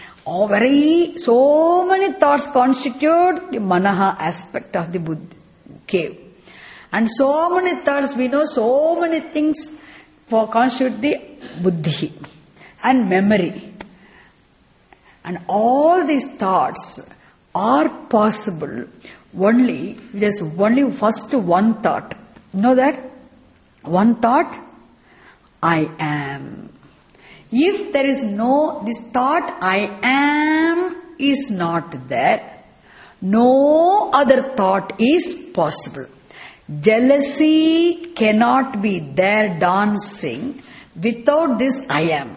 So many thoughts constitute the manaha aspect of the cave. And so many thoughts, we know so many things constitute the buddhi and memory. And all these thoughts are possible only, there's only first one thought. You know that? One thought, I am. If there is this thought, I am, is not there, no other thought is possible. Jealousy cannot be there dancing without this I am.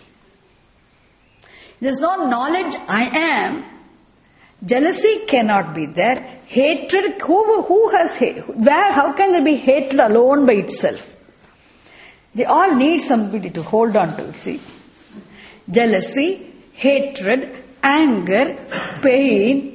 There's no knowledge I am. Jealousy cannot be there. Hatred, who has hate? How can there be hatred alone by itself? They all need somebody to hold on to, see. Jealousy, hatred, anger, pain,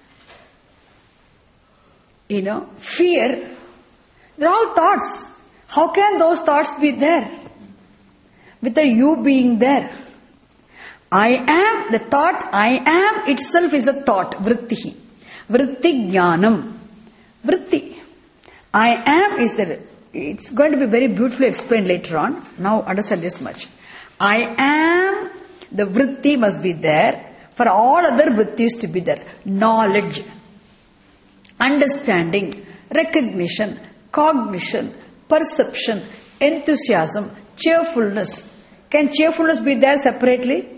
fear. They're all thoughts. How can those thoughts be there without you being there? I am, the thought I am itself is a thought, vritti. Vritti jnanam. Vritti. I am is there. It's going to be very beautifully explained later on. Now understand this much. I am, the vritti must be there for all other vrittis to be there. Knowledge, understanding, recognition, cognition, perception, enthusiasm, cheerfulness. Can cheerfulness be there separately?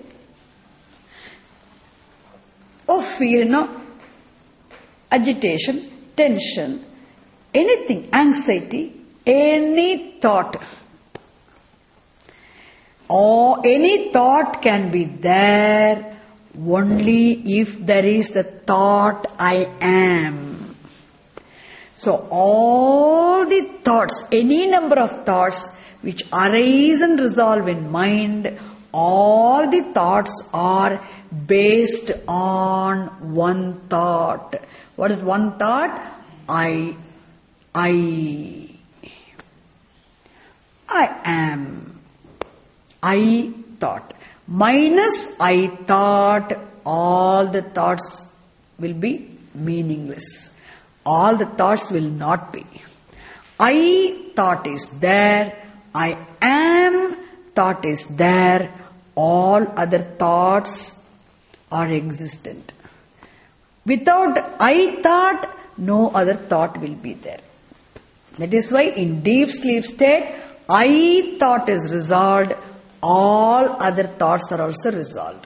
Oh, fear, agitation, tension, anything, anxiety, any thought. Or any thought can be there only if there is the thought I am. So all the thoughts, any number of thoughts which arise and resolve in mind, all the thoughts are based on one thought. What is one thought? I am. I thought. Minus I thought, all the thoughts will be meaningless. All the thoughts will not be. I thought is there. I am thought is there. All other thoughts are existent. Without I thought, no other thought will be there. That is why in deep sleep state, I thought is resolved, all other thoughts are also resolved.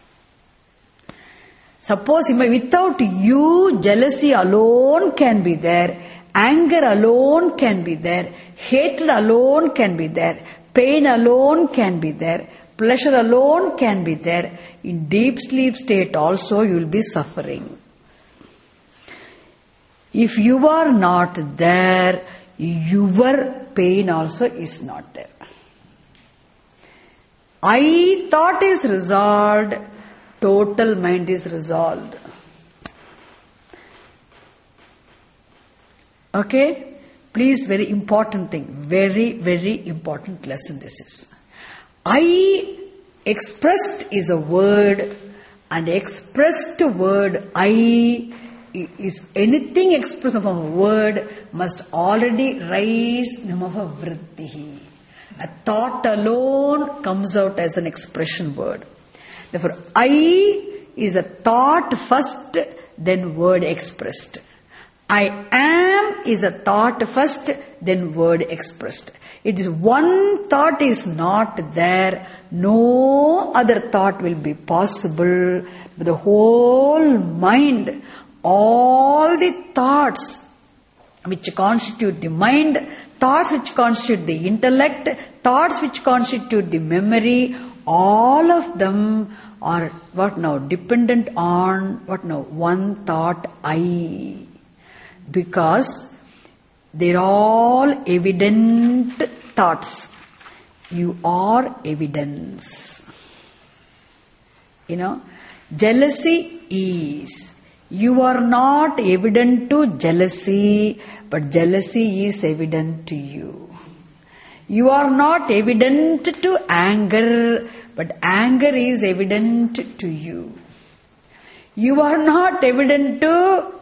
Suppose without you, jealousy alone can be there, anger alone can be there, hatred alone can be there, pain alone can be there, pleasure alone can be there. In deep sleep state also you will be suffering. If you are not there, your pain also is not there. I thought is resolved, total mind is resolved. Okay? Please, very important thing, very, very important lesson this is. I expressed is a word, and expressed word I is anything expressed from a word must already rise namava vrittihi. A thought alone comes out as an expression word. Therefore, I is a thought first, then word expressed. I am is a thought first, then word expressed. It is one thought is not there, no other thought will be possible. But the whole mind, all the thoughts which constitute the mind, thoughts which constitute the intellect, thoughts which constitute the memory, all of them are what now? Dependent on what now? One thought, I. Because they're all evident thoughts. You are evidence. Jealousy is. You are not evident to jealousy, but jealousy is evident to you. You are not evident to anger, but anger is evident to you. You are not evident to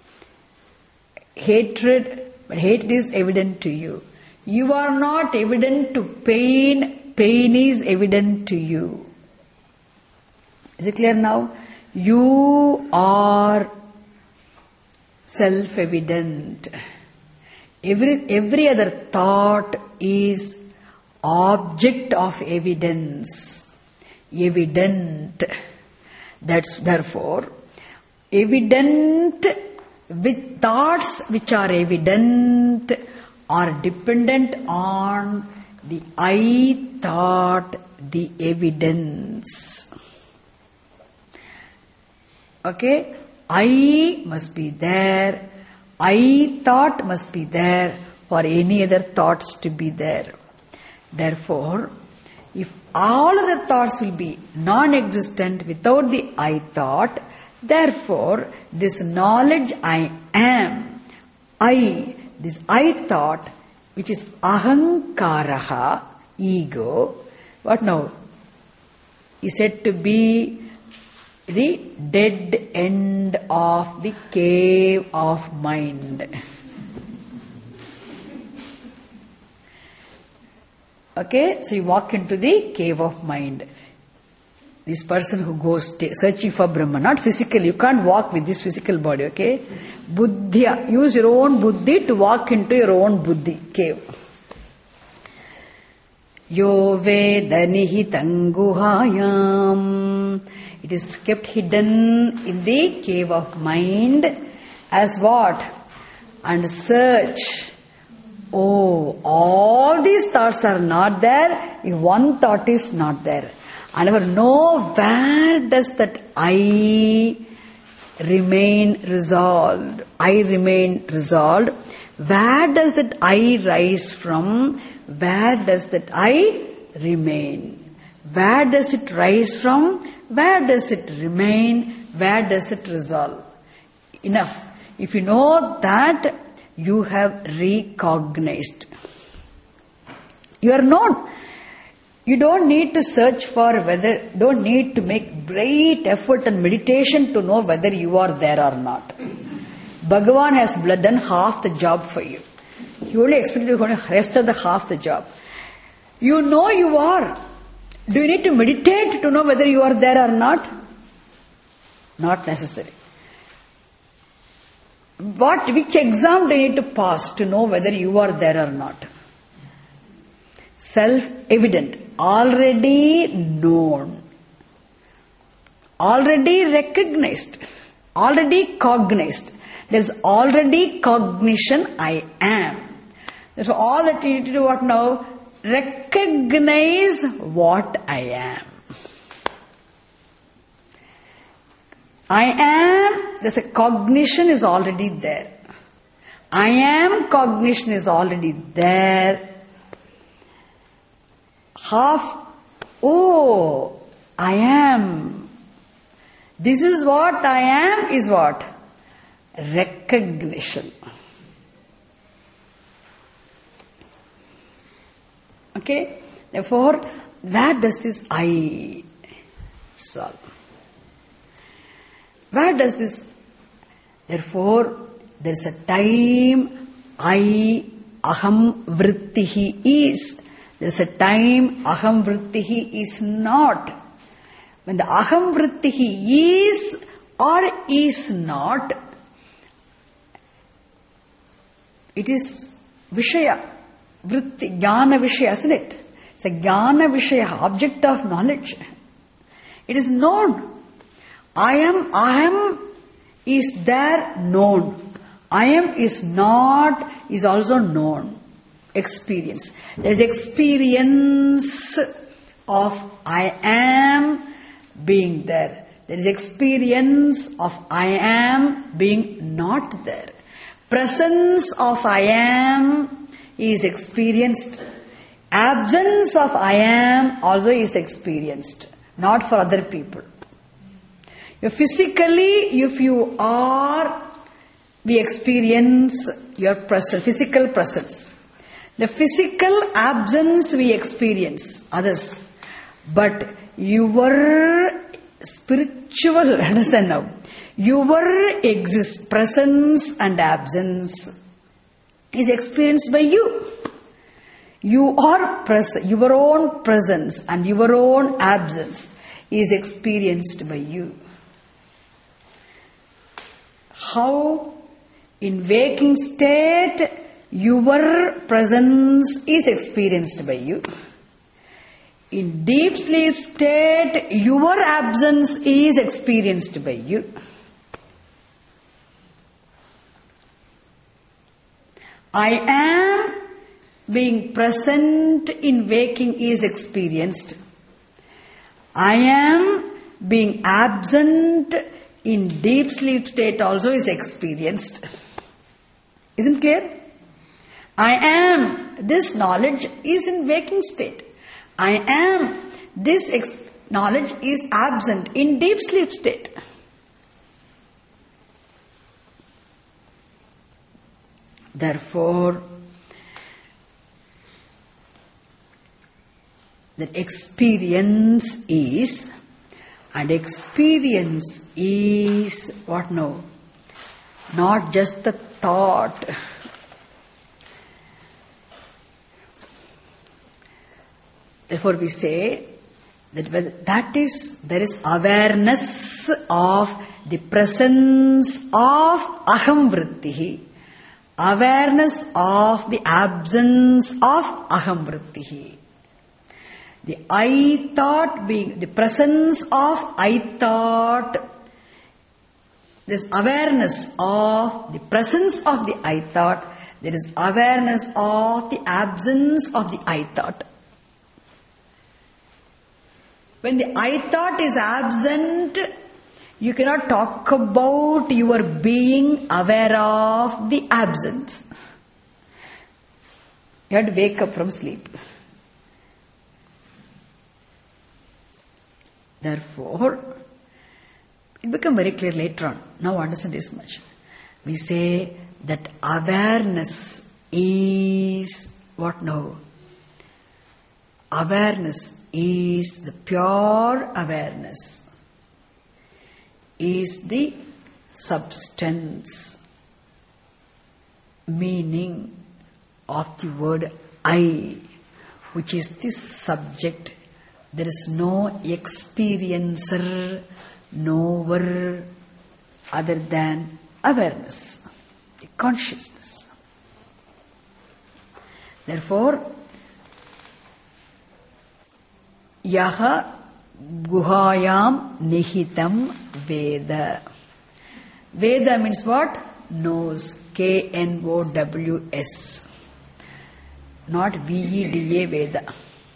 hatred, but hatred is evident to you. You are not evident to pain, pain is evident to you. Is it clear now? You are self-evident. Every other thought is object of evidence. Evident. Therefore, evident with thoughts which are evident are dependent on the I thought, the evidence. Okay? I must be there. I thought must be there for any other thoughts to be there. Therefore, if all other thoughts will be non-existent without the I thought, therefore, this knowledge I am, this I thought, which is ahankaraha, ego, what now? Is said to be the dead end of the cave of mind. Okay, so you walk into the cave of mind. This person who goes searching for Brahman, not physical, you can't walk with this physical body, okay? Buddhya, use your own buddhi to walk into your own buddhi cave. Yo veda nihitam guhayam. It is kept hidden in the cave of mind as what? And search. Oh, all these thoughts are not there if one thought is not there. I never know where does that I remain resolved. I remain resolved. Where does that I rise from? Where does that I remain? Where does it rise from? Where does it remain? Where does it resolve? Enough. If you know that, you have recognized. You are known. You don't need to search for whether, don't need to make great effort and meditation to know whether you are there or not. Bhagavan has done half the job for you. He only expected you to do the rest of the half the job. You know you are. Do you need to meditate to know whether you are there or not? Not necessary. Which exam do you need to pass to know whether you are there or not? Self-evident, already known, already recognized, already cognized. There's already cognition, I am. So all that you need to do what now? Recognize what I am. I am, there's a cognition is already there. I am cognition is already there. Oh, I am. This is what I am is what? Recognition. Okay? Therefore, where does this I resolve? Where does this Therefore, there is a time I, aham vrittihi is. There is a time aham vrittihi is not. When the aham vrittihi is or is not, it is Vishaya, Vritti, Jnana Vishaya, isn't it? It's a Jnana Vishaya, object of knowledge. It is known. I am is there, known. I am is not, is also known. Experience. There is experience of I am being there. There is experience of I am being not there. Presence of I am is experienced. Absence of I am also is experienced. Not for other people. Physically, if you are, we experience your presence, physical presence. The physical absence we experience, others. But your spiritual, understand now, your presence and absence is experienced by you. You are present, your own presence and your own absence is experienced by you. How in waking state your presence is experienced by you. In deep sleep state your absence is experienced by you. I am being present in waking is experienced. I am being absent in deep sleep state also is experienced. Isn't clear? I am, this knowledge is in waking state. I am, this knowledge is absent in deep sleep state. Therefore, the experience is, and experience is what now? Not just the thought. Therefore we say that there is awareness of the presence of aham vrittihi. Awareness of the absence of aham vrittihi. The I thought being the presence of I thought. This awareness of the presence of the I thought. There is awareness of the absence of the I thought. When the I thought is absent, you cannot talk about your being aware of the absence. You have to wake up from sleep. Therefore, it becomes very clear later on. Now understand this much. We say that awareness is what now? Awareness is the pure awareness, is the substance, meaning of the word I, which is the subject. There is no experiencer, knower, other than awareness, the consciousness. Therefore, yaha guhayam nihitam veda. Veda means what? Knows. Knows. Not Veda Veda.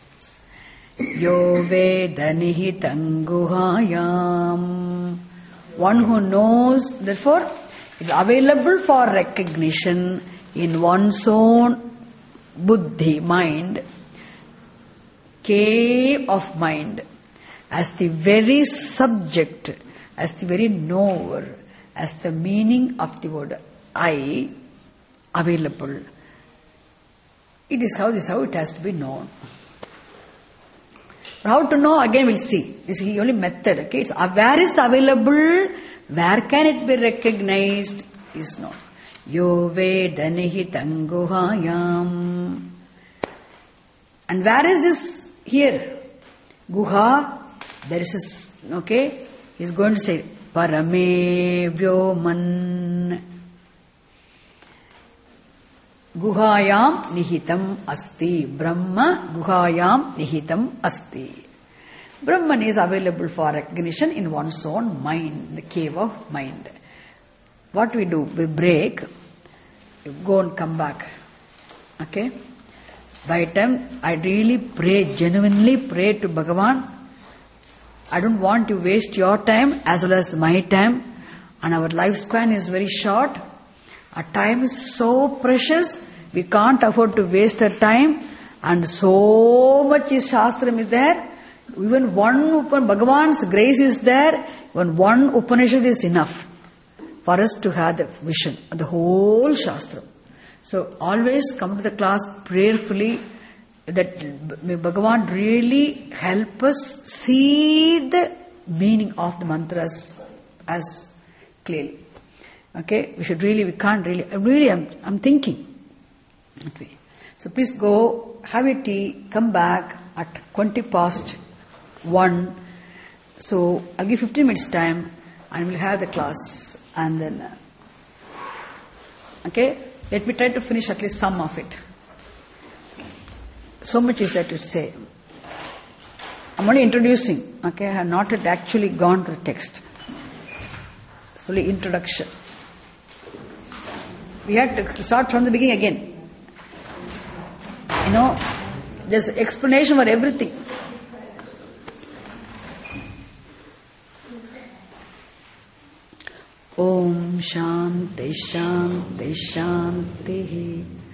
Yo veda nihitam guhayam. One who knows, therefore, is available for recognition in one's own buddhi, mind, cave of mind, as the very subject, as the very knower, as the meaning of the word I, available. This is how it has to be known. How to know? Again we'll see. This is the only method. Okay, it's, where is it available? Where can it be recognized? Is known. Yo vedanihi tanguhayam. And where is this? Here. Guha. There is this. Okay. He's going to say Parame Vyoman. Guhayam nihitam asti. Brahma guhayam nihitam asti. Brahman is available for recognition in one's own mind, the cave of mind. What we do? We break, we go and come back. Okay? By the time I really pray, genuinely pray to Bhagavan, I don't want to waste your time as well as my time. And our lifespan is very short. Our time is so precious, we can't afford to waste our time. And so much is Shastram is there. Even one Bhagavan's grace is there. Even one Upanishad is enough for us to have the vision of the whole Shastra. So always come to the class prayerfully that may Bhagavan really help us see the meaning of the mantras as clearly. Okay, we can't really, I'm thinking. Okay. So please go, have a tea, come back at 1:20. So I'll give 15 minutes time and we'll have the class and then, okay, let me try to finish at least some of it. So much is there to say. I'm only introducing, okay, I have not yet actually gone to the text. It's only introduction. We had to start from the beginning again. You know, there's explanation for everything. Om Shanti Shanti Shanti.